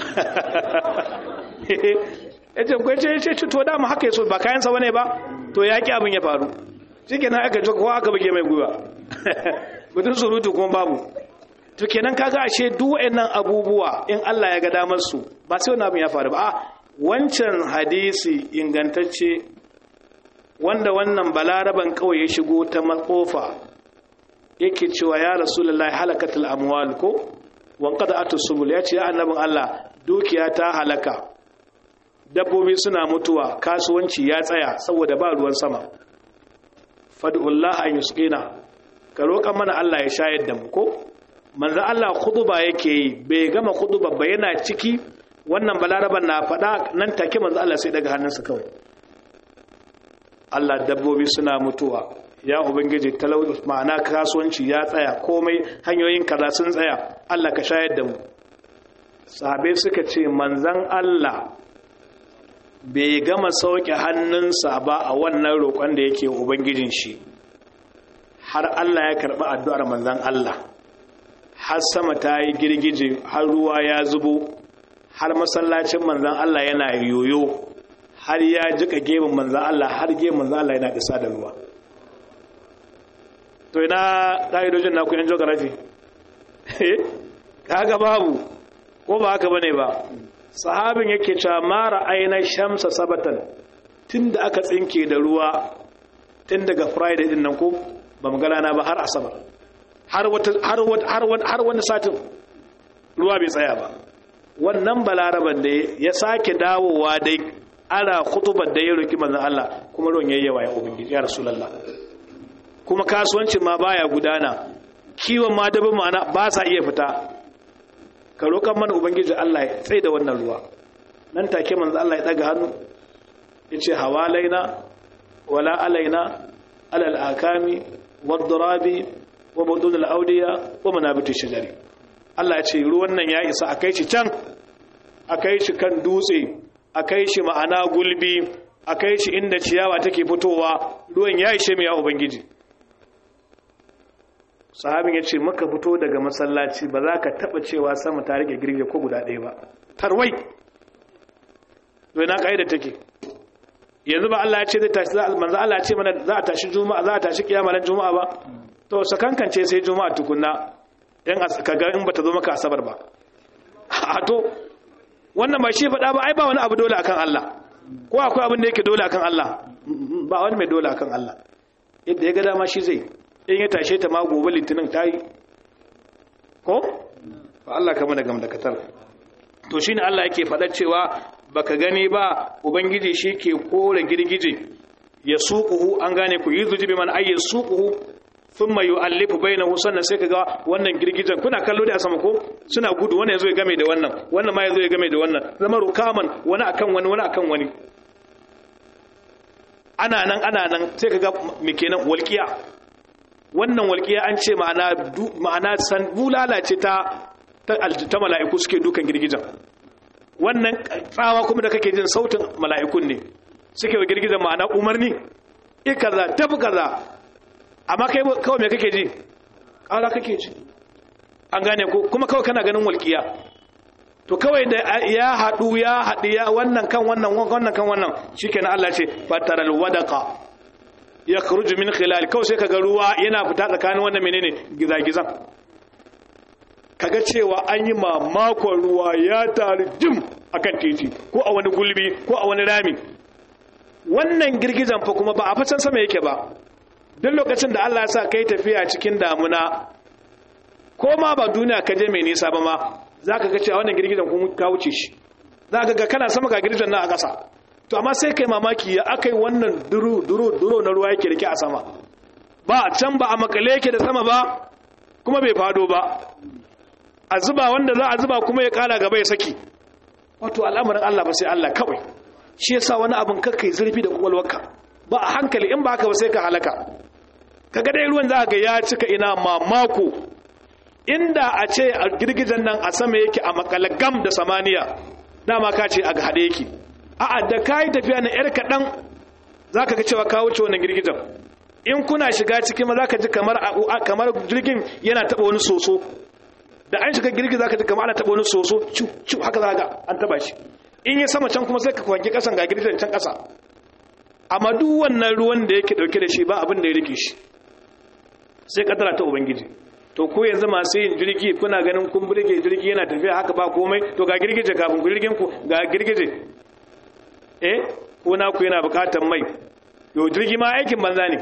Ya ce kwai ce to dama haka ya so, ba kayansa wane ba, to ya ƙi abin ya faru. Shi kenan aka ji kowa aka buge mai gwiwa. Mutum surutu kuma babu. To kenan kaga ashe duk waɗannan abubuwa in Allah ya ga damar su ba sai wani abin ya faru ba. Wancan hadisi ingantacce wanda wannan balaraban kawai ya shigo ta makofa yake cewa ya rasulullahi halakatul amwal ko wanqada'atus subul, ya ce ya annabin Allah dukiya ta halaka, dabbobi suna mutuwa, kasuwanci ya tsaya saboda ba ruwan sama. Fad'ullah an yusqina, ka roƙa mana Allah ya shayar da mu ko? Manzo Allah khutba yake yi, bai gama khutba ba yana ciki wannan balaraban na faɗa nan take manzo Allah sai daga hannunsa kawai. Allah dabbobi suna mutuwa, ya ubangiji talauci ma'ana kasuwanci ya tsaya, komai hanyoyin kaza sun tsaya, Allah ka shayar da mu. Sahabbai suka ce manzon Allah bai gama sauke hannunsa ba a wannan roƙon da yake ubangijin shi, har Allah ya karɓi addu'ar manzon Allah, har sama ta yi girgije, har ruwa ya zubo, har masallacin manzon Allah yana yoyo, har ya jika gemun manzan Allah, har gemun manzan Allah yana isa da ruwa. To ina ƙa'idojin naku yan geography? Kaga babu, ko ba haka bane ba. Sahabin yake cewa mara ainihin shamsa sabatan, tun da aka tsinke da ruwa, tun daga Friday din nan ko ba mu galana ba har Asabar, har wani satin ruwa bai tsaya ba. Wannan balaraban da ya sake dawowa dai ana khutubar da ya roki manzon Allah, kuma ruwan yayyawa ya ubangiji ya rasulullah. Kuma kasuwancin ma baya gudana, kiwon ma dabin ma'ana ba sa iya fita. Ka roƙan mana ubangiji Allah ya tsaye da wannan ruwa. Nan take manzon Allah ya daga hannu yace hawalaina wala alaina alal akami wad-durabi wa budun al-awdiya wa manabiti shajari. Allah ya ce ruwan nan ya isa, akai shi can, akai shi kan dutse, a kai shi ma'ana gulbi, a kai shi inda ciyawa take fitowa, ruwan ya ishe mu ya ubangiji. Sahabin ya ce maka fito daga masallaci ba za ka taɓa cewa sama ta rike girge ko guda ɗaya ba, tarwai. To ina ƙa'ida take? Yanzu ba Allah ya ce zai tashi, manzo Allah ya ce mana za a tashi juma'a, za a tashi kiyama ran juma'a ba, to sakankance sai juma'a tukunna, in kaga in bata zo maka asabar ba. A to wannan ba shi faɗa ba, ai ba wani abu dole akan Allah, ko akwai abin da yake dole akan Allah? Ba wani mai dole akan Allah, yadda ya ga dama shi zai, in ya tashe ta ma gobe litinin ta yi ko? Ba Allah kama da gamdakatar. To shi ne Allah yake faɗa cewa baka gani ba ubangiji shi ke kore girgije yasuquhu an gane ku yuzuji bi man ayyi suquhu thumma yu'allifu bainahu sannan sai kaga wannan girgijen kuna kallo da sama ko suna gudu wannan yazo ya game da wannan ma yazo ya game da wannan zama rukaman wani akan wani ana nan sai kaga me kenan walqiya wannan walqiya an ce ma'ana san bulala ce ta mala'iku suke dukan girgijen wannan tsawa kuma da kake jin sautin mala'ikun ne suke wa girgijen ma'ana umarni kaza tafi kaza amma kai kawai me kake ji ƙara kake ji an gane ko kuma kawai kana ganin walƙiya to kawai da ya haɗu ya wannan kan wannan shikenan Allah ce fataral wadaqa yakhruju min khilal kawai sai kaga ruwa yana fita tsakanin wannan menene gizagizan kaga cewa an yi mamakon ruwa ya taru jim akan titi ko a wani gulbi ko a wani rami wannan girgizan fa kuma ba a facan sama yake ba duk lokacin da Allah ya sa kai tafiya cikin damuna ko ma ba duniya ka je mai nisa ba ma zaka ga cewa wannan girgizan kuma ka wuce shi zaka ga kana sama ga girgizan nan a ƙasa to amma sai kai mamaki ya akai wannan duro na ruwa yake rike a sama ba can ba a makale yake da sama ba kuma bai fado ba a zuba wanda za a zuba kuma ya kala gaba ya saki wato al'amarin Allah ba sai Allah kawai shi yasa wani abin kakkai zurfi da kwakwalwarka ba a hankali in ba haka ba sai ka halaka kaga dai ruwan za ga ya cika ina mamako inda a ce a girgijen nan a sama yake a makalagam da samaniya dama ka ce a hade yake a'a da kai tafiya na yar kadan zaka ga cewa ka wuce wannan girgijen in kuna shiga cikin ma zaka ji kamar jirgin yana taba wani soso da an shiga girgi zaka ji kamar ana taba wani soso cu haka zaka an taba shi in yi sama can kuma sai ka kwanki kasan ga girgin can kasa amma duk wannan ruwan da yake dauke da shi ba abin da ya rike shi sai kadara ta ubangiji to ko yanzu masu yin jirgi kuna ganin kun burge jirgi yana tafiya haka ba komai to ga girgije kafin jirgin ku ga girgije ko na ku yana bukatar mai yo jirgi ma aikin banza ne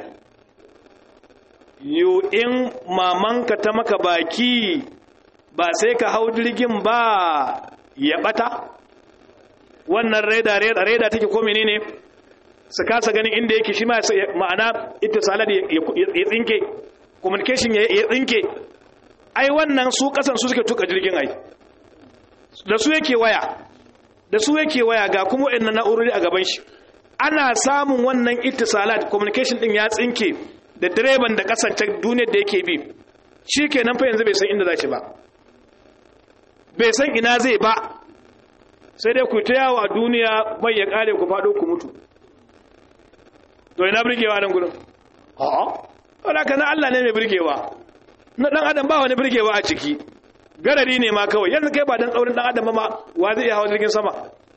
yo in mamanka ta maka baki ba sai ka hau jirgin ba ya bata wannan reda take ko menene su kasa ganin inda yake shi ma'ana ittisalat ya tsinke communication ya tsinke ai wannan su kasan su suke tuka jirgin ai da su yake waya ga kuma wayannan na'urori a gaban shi ana samun wannan ittisalat communication din ya tsinke da direban da kasance duniyar da yake bi shikenan fa yanzu bai san inda zai ba bai san ina zai ba sai dai ku ta yawo a duniya bai ya kare ku fado ku mutu to ina burgewa nan gurin a'a wala kana Allah ne mai burgewa na dan adam ba wani burgewa a ciki garari ne ma kawai yanzu kai ba dan tsaurin dan adam ma wa zai hawo jirgin sama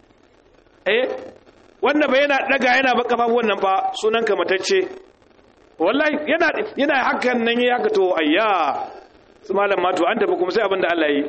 wanda ba yana daga yana ba kafa wannan fa sunan ka matacce wallahi yana hakan nan ya ga to ayya su malam ma to an tafi kuma sai abinda Allah yi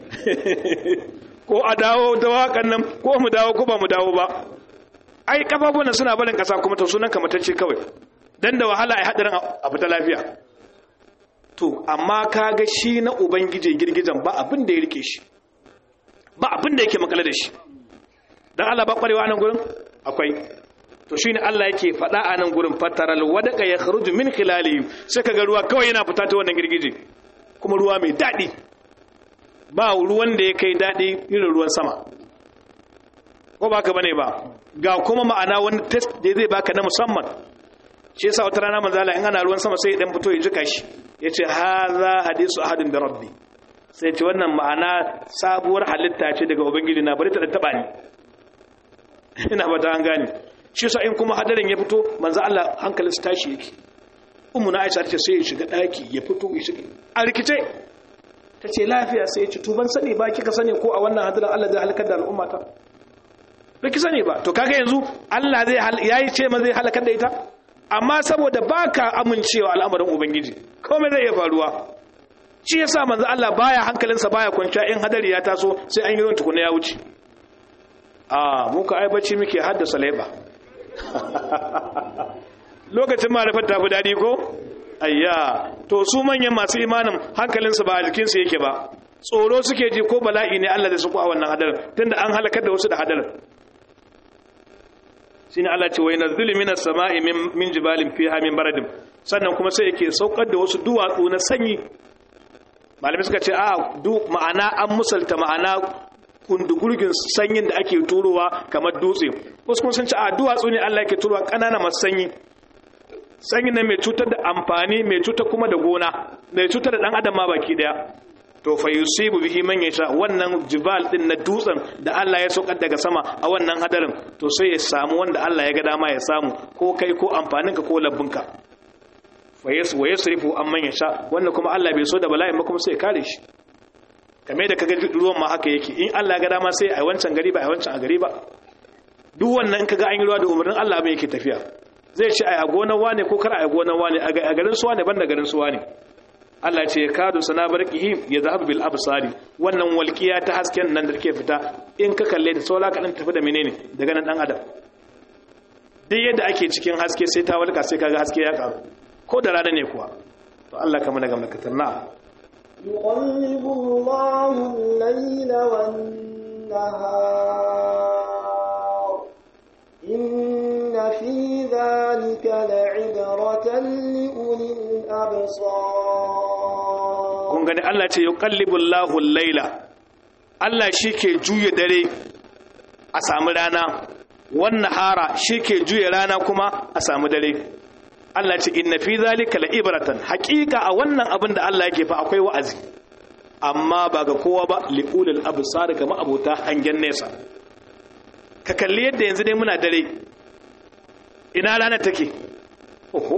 ko a dawo da wakan nan ko mu dawo ko ba mu dawo ba ai kafafun suna barin kasa kuma to sunan kamatacce kawai dan da wahala ai hadarin a fita lafiya to amma kaga shi na ubangije girgijan ba abin da ya rike shi ba abin da yake makale da shi dan Allah ba kwarewa nan gurin akwai to shine Allah yake fada a nan gurin fataral wadaka yakhruju min khilalihi sai kaga ruwa kawai yana fita ta wannan girgije kuma ruwa mai dadi ba ruwan da ya kai dadi irin ruwan sama ko baka bane ba ga kuma ma'ana wani test da zai baka na musamman shi yasa wata rana manzo Allah in ana ruwan sama sai dan fito ya jika shi yace haza hadisu ahadin da rabbi sai ce wannan ma'ana sabuwar halitta ce daga ubangiji na bari ta taba ni ina ba ta an gane shi yasa in kuma hadarin ya fito manzo Allah hankalinsa tashi yake ummu na Aisha tace sai ya shiga daki ya fito ya shiga a rikice tace lafiya sai ya ci to ban sani ba kika sani ko a wannan hadarin Allah zai halakar da al'umma ta baki sani ba to kaga yanzu Allah zai yayi ce ma zai halakar da ita amma saboda baka amincewa al'amarin ubangiji komai zai iya faruwa shi yasa manzo Allah baya hankalinsa baya kwanciya in hadari ya taso sai an yi ruwan tukuna ya wuce muka ai bacci muke haddasa laiba lokacin marifar tafi dadi ko ayya to su manyan masu imanin hankalinsu ba a jikinsu yake ba tsoro suke ji ko bala'i ne Allah zai suku a wannan hadarin tunda an halakar da wasu da hadarin shine Allah ce wa yanzilu minas sama'i min jibalin fiha min baradin, sannan kuma sai yake saukar da wasu duwatsu na sanyi. Malamai suka ce ma'ana an musalta ma'ana kundugurgin sanyin da ake turowa kamar dutse, wasu kuma sun ce duwatsu ne Allah yake turowa ƙanana masu sanyi. Sanyi ne mai cutar da amfani, mai cutar kuma da gona, mai cutar da ɗan adam ma baki daya. To fa yusibu bihi man yasha, wannan jibal din na dutsen da Allah ya saukar daga sama a wannan hadarin, to sai ya samu wanda Allah ya ga dama ya samu, ko kai ko amfaninka ko labbinka. Wa yasrifu amman yasha, wannan kuma Allah bai so da bala'in ba kuma sai ya kare shi. Kamar da kaga ruwan ma haka yake, in Allah ya ga dama sai a wancan gari ba a wancan a gari ba. Duk wannan in kaga an yi ruwa da umarnin Allah bai yake tafiya. Zai ce a gonar wane ko kar a gonar wane, a garin suwa ne ban da garin suwa ne. Allah ce kadu sana barqihi ya zahabu bil absari, wannan walqiya ta hasken nan da take fita in ka kalle ta saura ka dan tafi da menene daga nan dan adam. Duk yadda ake cikin haske sai ta walka sai kaga haske ya karu, ko da rana ne kuwa. To Allah ka mana gamna katarna. يقلب الله الليل والنهار إن في ذلك لعبرة لأولي الأبصار. kun gani Allah ce yuqallibu Allahu al-laila, Allah shike juye dare a samu rana, wan nahara shike juye rana kuma a samu dare. Allah ce inna fi zalika la'ibratan, haqiqa a wannan abin da Allah yake fa akwai wa'azi, amma ba ga kowa ba, liulil absar, ga ma'abota hangen nesa. Ka kalli yadda yanzu dai muna dare, ina rana take? Oho,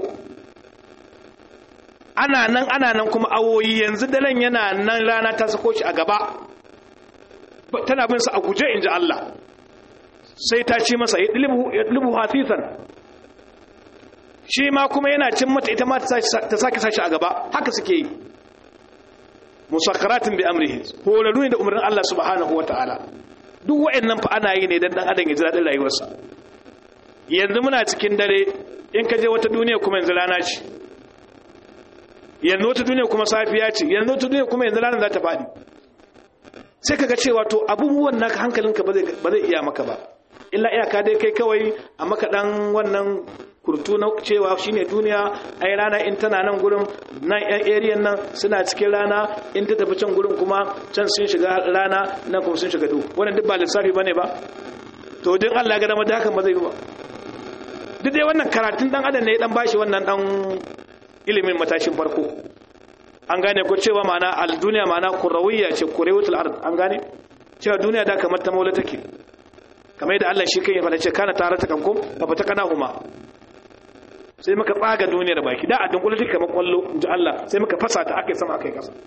ana nan kuma awoyi, yanzu daren yana nan rana ta sako shi a gaba, tana bin sa a guje inji Allah, sai ta ci masa ya dilibu hafifan, shi ma kuma yana cin mata ita ma ta sake sashi a gaba. Haka suke yi, musakharatin bi amrihi, horarru ne da umarnin Allah subhanahu wataala. Duk wa'annan fa ana yi ne dan dan adam ya ji dadin rayuwarsa. Yanzu muna cikin dare, in ka je wata duniya kuma yanzu rana ce, yanzu wata duniya kuma safiya ce, yanzu wata duniya kuma yanzu rana za ta faɗi. Sai kaga cewa to abubuwan naka hankalinka ba zai iya maka ba, illa iyaka dai kai kawai a maka dan wannan kurtu na cewa shine duniya. Ai rana in tana nan gurin, nan yan area nan suna cikin rana, in ta tafi can gurin kuma can sun shiga rana, nan kuma sun shiga duhu. Wannan duk ba lissafi bane ba. To din Allah ga da mata hakan ba zai yi ba. Duk dai wannan karatun dan adam ne ya dan bashi wannan dan ilimin matashin farko. An gane ko cewa ma'ana al-duniya ma'ana kurawiyya ce, kurawatul ard. An gane cewa duniya da kamar ta maula take, kamar yadda Allah shi kai ya fada ce kana tarata kankum fa fatakana huma, sai muka tsaga duniyar baki da a dunkule take kamar kwallo inji Allah, sai muka fasa ta akai sama akai kasa.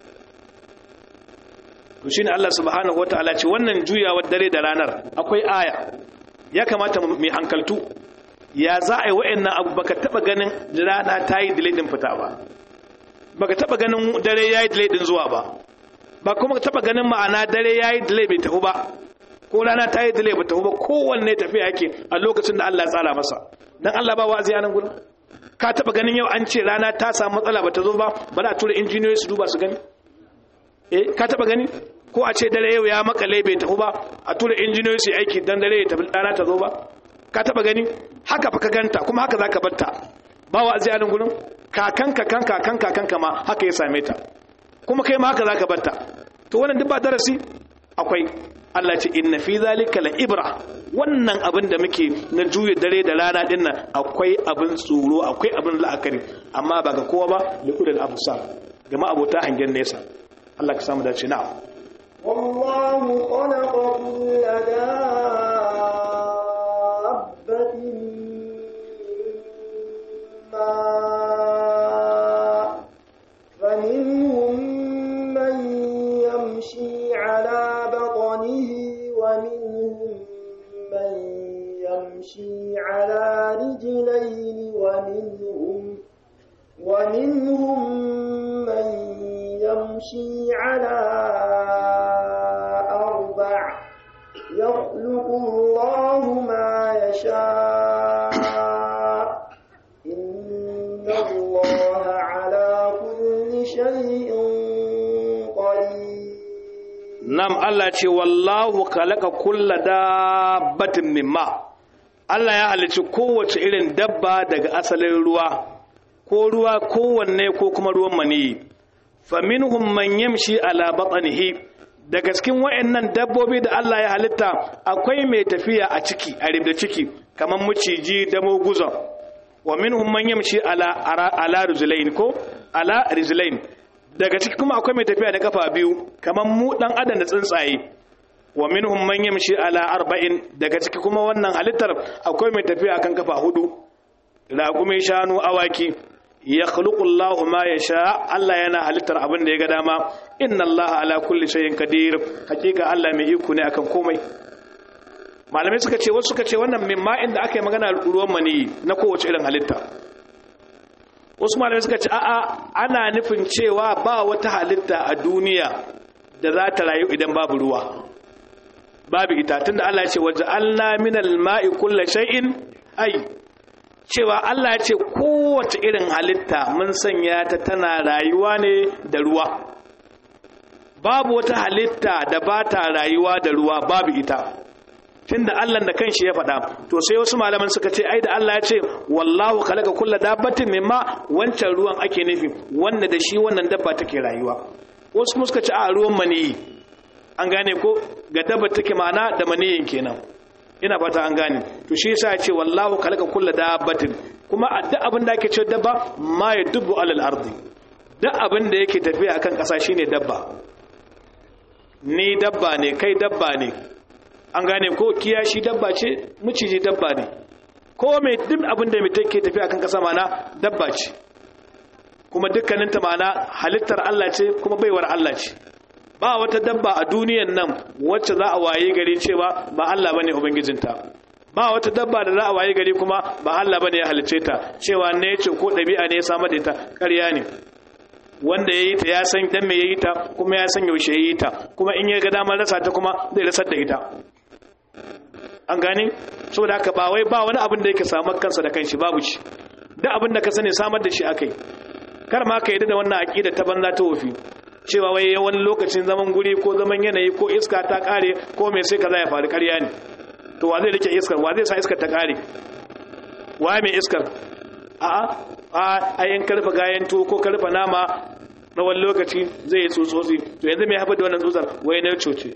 To shine Allah subhanahu wataala ce wannan juyawar dare da ranar akwai aya, ya kamata mu hankaltu. Ya za a yi wa'annan abu? Baka taba ganin rana ta yi delay din fita ba, baka taba ganin dare yayi delay din zuwa ba, ba kuma ka taba ganin ma'ana dare yayi delay bai tafi ba, ko rana ta yi delay bai tafi ba. Kowanne tafiya yake a lokacin da Allah ya tsara masa. Dan Allah ba wa'azi anan gurin. Ka taba ganin yau an ce rana ta samu matsala bata zo ba, ba da tura injiniyoyi su duba su gani? Ka taba gani? Ko a ce dare yau ya makale bai tafi ba, a tura injiniyoyi su aiki dan dare ya tafi rana ta zo ba? Ka taba gani? Haka fa ka ganta, kuma haka zaka barta. Ba wa'azi anan gurin. Kakanka ma haka ya same ta, kuma kai ma haka zaka barta. To wannan duk ba darasi akwai. Allah ce inna fi zalika la ibra, wannan abin da muke na juye dare da rana din nan akwai abin tsoro, akwai abin la'akari, amma ba ga kowa ba, li ulil absar, ga ma abota hangen nesa. Allah ka samu dace. Na'am. wallahu khalaqa kulla dabbatin ma faminhum man yamshi ala ومنهم من يمشي على رجلين ومنهم من يمشي على أربع، يخلق الله ما يشاء، إن الله على كل شيء قدير. Nam Allah ce wallahu khalaqa kulla dabbatin mimma, Allah ya halicci kowace irin dabba daga asalin ruwa kowanne ko kuma ruwan maniyi faminhum man yamshi ala batnihi daga cikin wayannan dabbobi da Allah ya halitta akwai mai tafiya a ciki a ribda ciki kaman muciji da moguza wa minhum man yamshi ala rijlain ko ala rijlain daga ciki kuma akwai mai tafiya da kafa biyu kaman mu dan adam da tsuntsaye wa minhum man yamshi ala arba'in daga ciki kuma wannan halittar akwai mai tafiya akan kafa hudu raƙumi shanu awaki yakhluqu Allahu ma yasha Allah yana halittar abin da ya ga dama inna Allaha ala kulli shay'in qadir hakika Allah mai iko ne akan komai malamai suka ce wasu suka ce wannan mimma inda aka yi magana ruwan mani na kowace irin halitta wasu malamai suka ce a'a ana nufin cewa ba wata halitta a duniya da za ta rayu idan babu ruwa babu ita tunda Allah ya ce waja'alna minal ma'i kulli shay'in ay cewa Allah ya ce kowace irin halitta mun sanya ta tana rayuwa ne da ruwa babu wata halitta da ba ta rayuwa da ruwa babu ita tunda Allah da kanshi ya faɗa to sai wasu malaman suka ce ai da Allah ya ce wallahu khalaqa kulla dabbatin mimma wancan ruwan ake nufi wanda da shi wannan dabba take rayuwa wasu kuma suka ce a ruwan maniyi an gane ko ga dabba take mana da maniyin kenan ina fata an gane to shi yasa ya ce wallahu khalaqa kulla dabbatin kuma duk abin da ake ce dabba ma yadubu alal ardi duk abin da yake tafiya akan ƙasa shine dabba ni dabba ne kai dabba ne an gane ko kiyashi dabba ce muciji dabba ne ko mai duk abin da mai take tafiya akan ƙasa mana dabba ce kuma dukkaninta mana halittar Allah ce kuma baiwar Allah ce ba wata dabba a duniyan nan wacce za a waye gari cewa ba Allah bane ubangijinta ba wata dabba da za a waye gari kuma ba Allah bane ya halice ta cewa ne ce ko dabi'a ne ya samar da ita ƙarya ne wanda yayi ta ya san dan me yayi ta kuma ya san yaushe yayi ta kuma in ya ga damar rasa ta kuma zai rasar da ita an gane saboda haka ba wai ba wani abin da yake samar kansa da kanshi babu shi duk abin da ka sani samar da shi akai kar ma ka yi da wannan aqida ta banza ta wofi cewa wai wani lokacin zaman guri ko zaman yanayi ko iska ta kare ko mai sai kaza ya faru ƙarya ne to wa zai rike iskar wa zai sa iskar ta kare wa mai iskar a yin karfa gayan tuwo ko karfa nama na wani lokaci zai yi tsotsotsi to yanzu mai haifar da wannan tsotsar wai na coce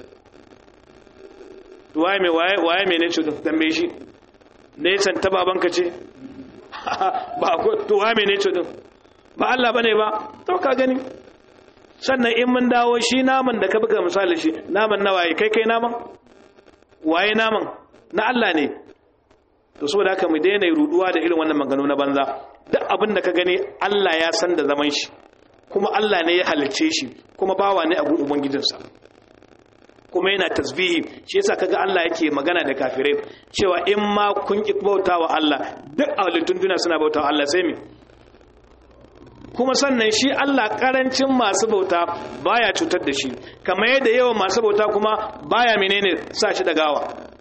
to waye mai na coce tambaye shi ne san ta babanka ce ba ko to waye mai na coce ba Allah bane ba to ka gani sannan in mun dawo shi naman da ka buga misali shi naman na waye kai naman waye naman na Allah ne to saboda haka mu daina ruduwa da irin wannan maganganu na banza duk abin da ka gani Allah ya san da zaman shi kuma Allah ne ya halicce shi kuma bawa ne a gun ubangijinsa kuma yana tasbihi shi yasa kaga Allah yake magana da kafirai cewa in ma kun ki bautawa Allah duk halittun duniya suna bautawa Allah sai me kuma sannan shi Allah karancin masu bauta baya cutar da shi kamar yadda yawan masu bauta kuma baya menene sa shi da gawa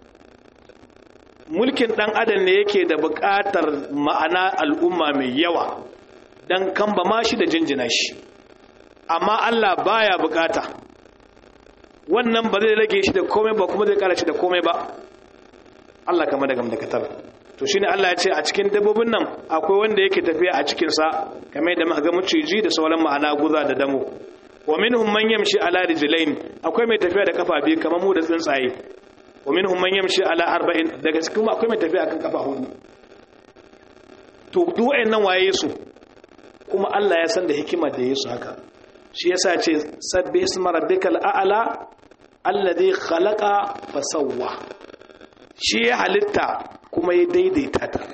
mulkin dan adam ne yake da buƙatar ma'ana al'umma mai yawa dan kamba ma shi da jinjina shi amma Allah baya buƙata wannan ba zai rage shi da komai ba kuma zai kara shi da komai ba Allah kamar da gamdakatar to shine Allah ya ce a cikin dabbobin nan akwai wanda yake tafiya a cikin sa kamar da muka ga muciji da sauran ma'ana guza da damo wa minhum man yamshi ala rijlain akwai mai tafiya da kafa biyu kamar mu da tsuntsaye wa minhum man yamshi ala arba'in daga cikin akwai mai tafiya kan kafa hudu to duk wayannan waye su kuma Allah ya san da hikima da yesu haka shi yasa ce sabbi isma rabbikal a'la alladhi khalaqa fasawwa shi ya halitta kuma ya daidaita ta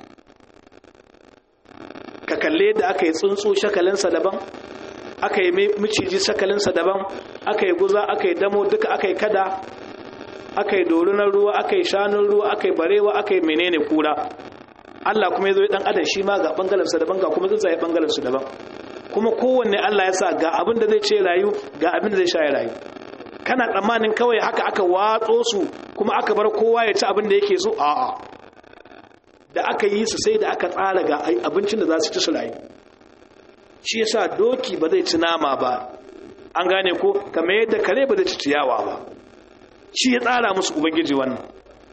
ka kalle da aka yi tsuntsu shakalinsa daban aka yi miciji shakalinsa daban aka yi guza aka yi damo duka aka yi kada aka yi dorunar ruwa aka yi shanun ruwa aka yi barewa aka yi menene kura Allah kuma ya zo dan adam shi ma ga bangalarsa daban ga kuma tsuntsaye bangalarsu daban kuma kowanne Allah ya sa ga abin da zai ce rayu ga abin da zai sha ya rayu kana tsammanin kawai haka aka watso su kuma aka bar kowa ya ci abin da yake so a'a da aka yi su sai da aka tsara ga abincin da za su ci su rayu shi yasa doki ba zai ci nama ba an gane ko kamar yadda kare ba zai ci ciyawa ba shi ya tsara musu ubangiji wannan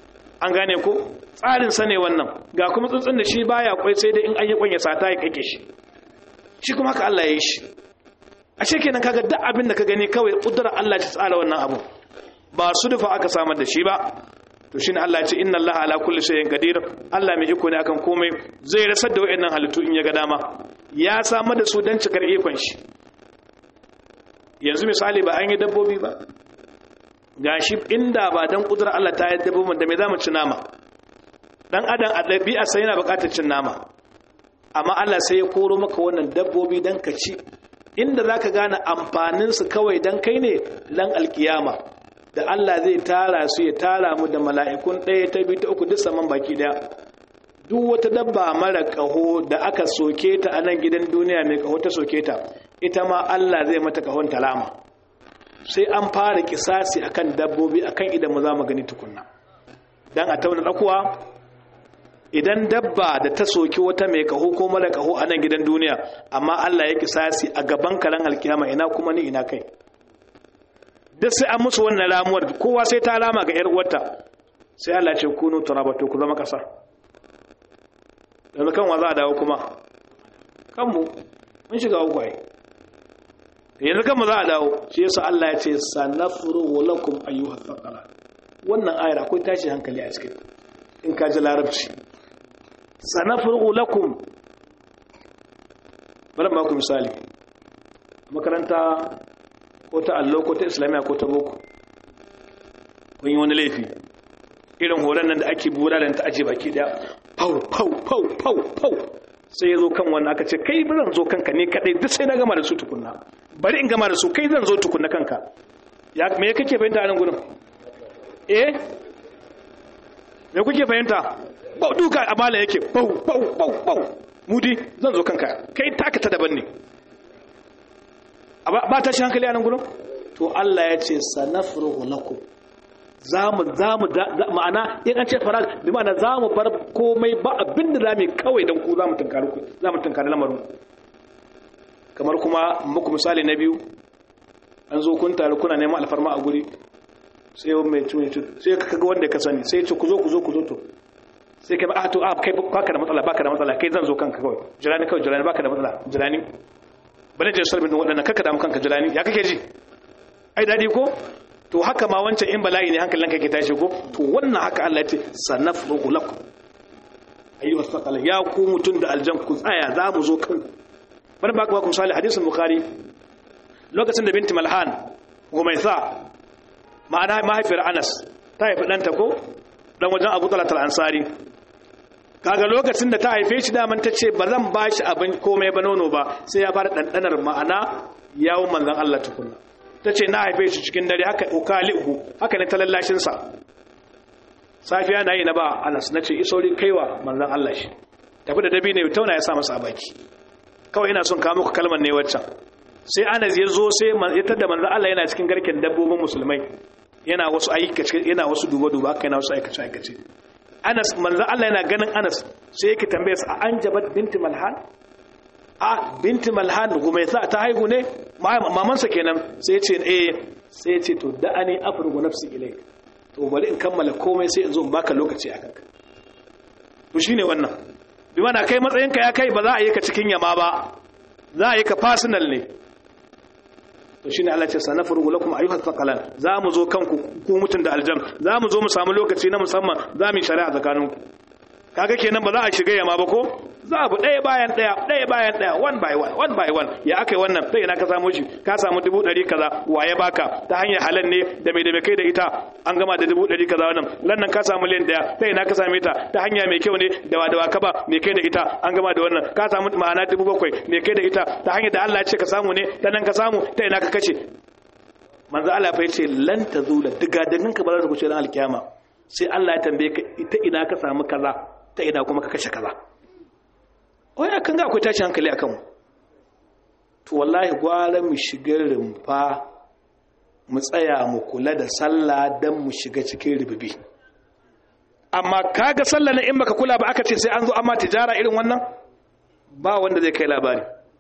an gane ko tsarin sa ne wannan ga kuma tsuntsun da shi baya kwai sai da in an yi kwanya sata ya kake shi kuma haka Allah ya yi shi ashe kenan kaga duk abin da ka gani kawai kudura Allah ta tsara wannan abu ba su dufa aka samar da shi ba to shine Allah ya ce inna Allah ala kulli shay'in qadir Allah mai iko ne akan komai zai rasar da wayannan halittu in ya ga dama ya samar da su dan cikar ikon shi yanzu misali ba an yi dabbobi ba gashi inda ba dan kudura Allah ta yi dabbobin da me zamu ci nama dan adam a dabi'a sai yana bukatar cin nama amma Allah sai ya koro maka wannan dabbobi dan ka ci inda zaka gane amfanin su kawai dan kai ne lan alkiyama da Allah zai tara su ya tara mu da mala'ikun ɗaya ta biyu ta uku duk saman baki daya duk wata dabba mara kaho da aka soke ta a nan gidan duniya mai kaho ta soke ta ita ma Allah zai mata kahon talama sai an fara kisasi akan dabbobi akan idan mu za mu gani tukunna dan a tauna tsakuwa idan dabba da ta soki wata mai kaho ko mara kaho a nan gidan duniya amma Allah ya kisasi a gaban karan alkiyama ina kuma ni ina kai duk sai an musu wannan ramuwar kowa sai ta rama ga yar uwarta sai Allah ce kunu turabatu ku zama kasa yanzu kan wa za a dawo kuma kanmu mun shiga ugwaye yanzu kan mu za a dawo shi yasa Allah ya ce sanafruhu lakum ayyuha thaqala wannan ayar akwai tashi hankali a cikin in ka ji larabci sanafruhu lakum bari ma ku misali makaranta ko ta allo ko ta islamiya ko ta boko kun yi wani laifi irin horon nan da ake bura da ta aje baki daya pau pau pau pau pau sai ya zo kan wannan aka ce kai zan zo kanka ne kadai duk sai na gama da su tukunna bari in gama da su kai zan zo tukunna kanka ya me kake fahimta a nan gurin me kuke fahimta ba duka amala yake pau pau pau pau mudi zan zo kanka kai taka ta daban ne ba ta shi hankali a nan gudun to Allah ya ce sanafruhu lakum zamu ma'ana in an ce farag bi ma'ana zamu bar komai ba abinda zamu kawai dan ku zamu tunkari lamarin kamar kuma muku misali na biyu an zo kun tare kuna neman alfarma a guri sai mai tuni sai ka ga wanda ka sani sai ya ce ku zo to sai kai ba to kai baka da matsala kai zan zo kanka kawai jirani baka da matsala jirani bane je sarbin wadannan kaka da kanka jirani ya kake ji ai dadi ko to haka ma wancan in bala'i ne hankalin kake tashi ko to wannan haka Allah ya ce sanafruhu lakum ayyuha thaqala ya ku mutun da aljan ku tsaya za mu zo kan bane ba ku misali hadisin bukhari lokacin da binti malhan gumaisa ma'ana mahaifiyar Anas ta haifi danta ko dan wajen Abu Talha al-Ansari kaga lokacin da ta haife shi daman ta ce ba zan ba shi abin komai ba nono ba sai ya fara ɗanɗanar ma'ana yawon manzan Allah tukunna ta ce na haife shi cikin dare haka ukalihu haka ne ta lallashinsa safiya na yi na ba Anas na ce isauri kaiwa manzan Allah shi tafi da dabi ne tauna ya sa masa a baki kawai ina son kawo muku kalmar ne waccan sai Anas ya zo sai ya tada manzan Allah yana cikin garken dabbobin musulmai yana wasu aikace yana wasu duba haka yana wasu aikace Anas manzan Allah yana ganin Anas sai yake tambaye sa an jabat binti malhan binti malhan gumaisa ta haihu ne mamansa kenan sai ya ce sai ya ce to da'ani afrugu nafsi ilayk to bari in kammala komai sai in zo in baka lokaci a kanka to shine wannan bi mana kai matsayinka ya kai ba za a yi ka cikin yama ba za a yi ka personal ne to shine Allah ce sanafrugu lakum ayyuha thaqalan za mu zo kanku ku mutun da aljam za mu zo mu samu lokaci na musamman za mu shari'a tsakaninku kaga kenan ba za a shiga yama ba ko za a bu ɗaya bayan ɗaya one by one ya aka yi wannan sai ina ka samu shi ka samu 100 kaza waye baka ta hanyar halal ne da mai kai da ita an gama da 100 kaza wannan lannan ka samu miliyan 1 sai ina ka same ta ta hanya mai kyau ne da wadawa ka ba mai kai da ita an gama da wannan ka samu ma'ana 7,000 mai kai da ita ta hanyar da Allah ya ce ka samu ne ta nan ka samu ta ina ka kace manzo Allah fa yace lan tazula diga dangin ka ba za ku ce ran alkiyama sai Allah ya tambaye ka ita ina ka samu kaza ta ina kuma ka kashe kaza wai akan ga akwai tashi hankali akan mu to wallahi gwara mu shiga rumfa mu tsaya mu kula da sallah dan mu shiga cikin rububi amma kaga sallah na in baka kula ba aka ce sai an zo amma tijara irin wannan ba wanda zai kai labari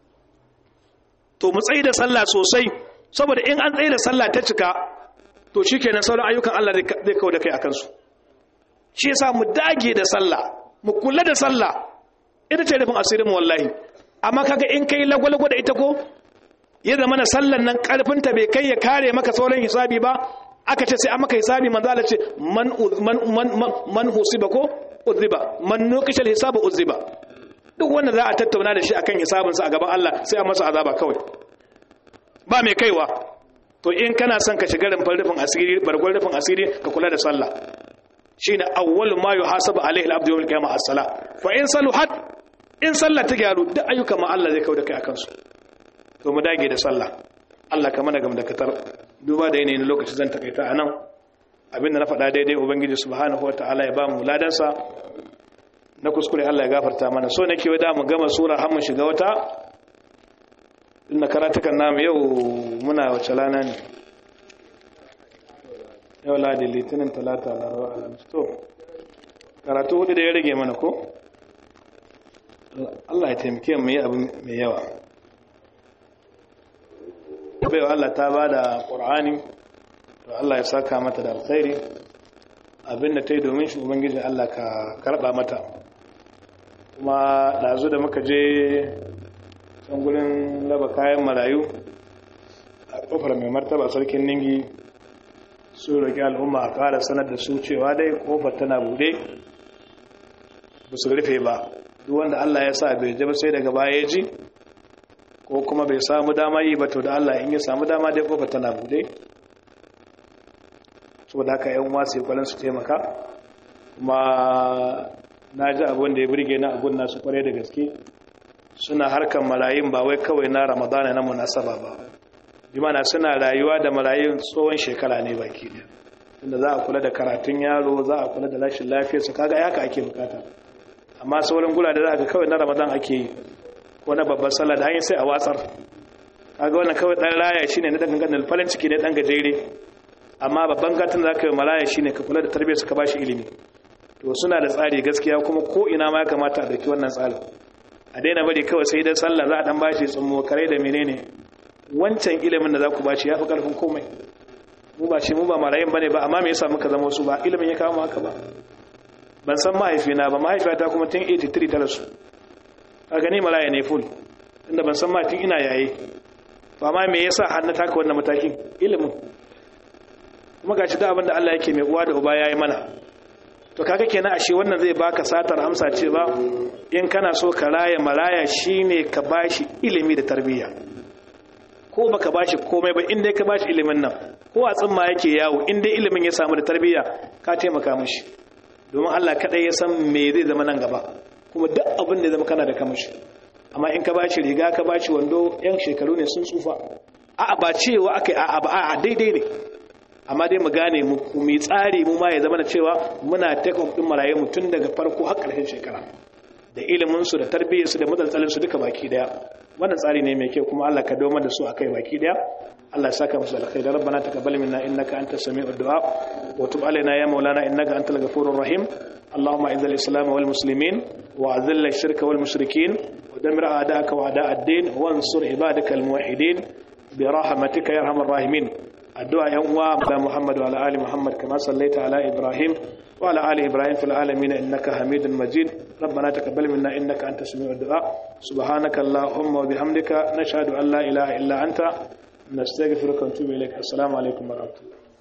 to mu tsayi da sallah sosai saboda in an tsayi da sallah ta cika to shikenan sauran ayyukan Allah zai kawo da kai akan su shi yasa mu dage da sallah mu kula da sallah ita ce rufin asirin mu wallahi amma kaga in kai lagwalgwa da ita ko ya zama na sallan nan karfinta bai kai ya kare maka sauran hisabi ba aka ce sai an maka hisabi manzo Allah ce man husiba ko uziba man nuqishal hisaba uziba duk wanda za a tattauna da shi akan hisabinsa a gaban Allah sai a masa azaba kawai ba mai kaiwa to in kana son ka shiga rufin asiri bargon rufin asiri ka kula da sallah shine awwalu ma yuhasabu alaihi al-abdu yawm al-qiyamah as-salah fa in saluhat in sallah ta gyaru duk ayyukan ma Allah zai kauda kai akan su to mu dage da sallah Allah ka mana gam da katar duba da yanayin lokaci zan takaita anan abinda na faɗa daidai ubangiji subhanahu wataala ya ba mu ladansa na kuskure Allah ya gafarta mana so nake wada mu gama sura har mu shiga wata inna karatukan namu yau muna wace lana ne yau ladi litinin talata laraba alhamis to karatu hudu da ya rage mana ko Allah ya taimake mu yi abu mai yawa baiwa Allah ta ba da ƙur'ani to Allah ya saka mata da alkhairi abinda ta yi domin shi ubangiji Allah ka karɓa mata kuma ɗazu da muka je can gurin raba kayan marayu a ƙofar mai martaba sarkin ningi su roƙi al'umma a ƙara sanar da su cewa dai ƙofar tana buɗe ba su rufe ba duk wanda Allah ya sa bai ji ba sai daga baya ya ji ko kuma bai samu dama yi ba to da Allah in ya samu dama dai ƙofar tana buɗe saboda haka yan uwa sai kwalan su taimaka kuma na ji abin da ya burge na abun nasu kwarai da gaske suna harkar marayun ba wai kawai na ramadana na munasaba ba jimana suna rayuwa da marayun tsohon shekara ne baki ɗaya inda za a kula da karatun yaro za a kula da rashin lafiyarsa kaga yaka ake bukata amma sauran gula da za ka kawai na ramadan ake yi ko na babbar sallah da hanyar sai a watsar kaga wannan kawai dan raya shine na dangan farin ciki ne dan gajere amma babban gatan da zaka yi maraya shine ka kula da tarbiyyarsa ka bashi ilimi to suna da tsari gaskiya kuma ko ina ma ya kamata a dauki wannan tsarin a daina bari kawai sai dan sallah za a dan bashi tsummo kare da menene wancan ilimin da za ku bashi yafi karfin komai mu ba shi mu ba marayin bane ba amma me yasa muka zama su ba ilimin ya kawo mu haka ba ban san mahaifina ba mahaifiyata kuma tun 83 ta rasu a gani maraya ne full inda ban san ma tun ina yaye to amma me yasa har na taka wannan matakin ilimin kuma gashi da abin da Allah yake mai uwa da uba yayi mana to kaga kenan ashe wannan zai baka satar amsa cewa in kana so ka raya maraya shine ka bashi ilimi da tarbiyya ko baka bashi komai ba inda ka bashi ilimin nan ko a tsimma yake yawo inda ilimin ya samu da tarbiyya ka taimaka mishi domin Allah kadai ya san me zai zama nan gaba kuma duk abin da zama kana da kamashi amma in ka bashi riga ka bashi wando yan shekaru ne sun tsufa a'a ba cewa akai a'a ba a'a daidai ne amma dai mu gane mu tsari mu ma ya zama da cewa muna take off din marayu mu tun daga farko har ƙarshen shekara da ilimin su da tarbiyyar su da mutalsalin su duka baki daya wannan tsari ne mai kyau kuma Allah ka dawo da su akai baki daya Allah ya saka musu alkhairi rabbana taqabbal minna innaka antas sami'ud du'a wa tub alaina ya maulana innaka antal ghafurur rahim اللهم اعز الاسلام والمسلمين واذل الشرك والمشركين ودمر اعداءك واعداء الدين وانصر عبادك الموحدين برحمتك يا ارحم الراحمين الدعاء يوم على محمد وعلى آل محمد كما صليت على إبراهيم وعلى آل إبراهيم في العالمين إنك حميد مجيد ربنا تقبل منا إنك أنت السميع الدعاء سبحانك اللهم وبحمدك نشهد أن لا إله إلا أنت نستغفرك ونتوب إليك السلام عليكم ورحمة الله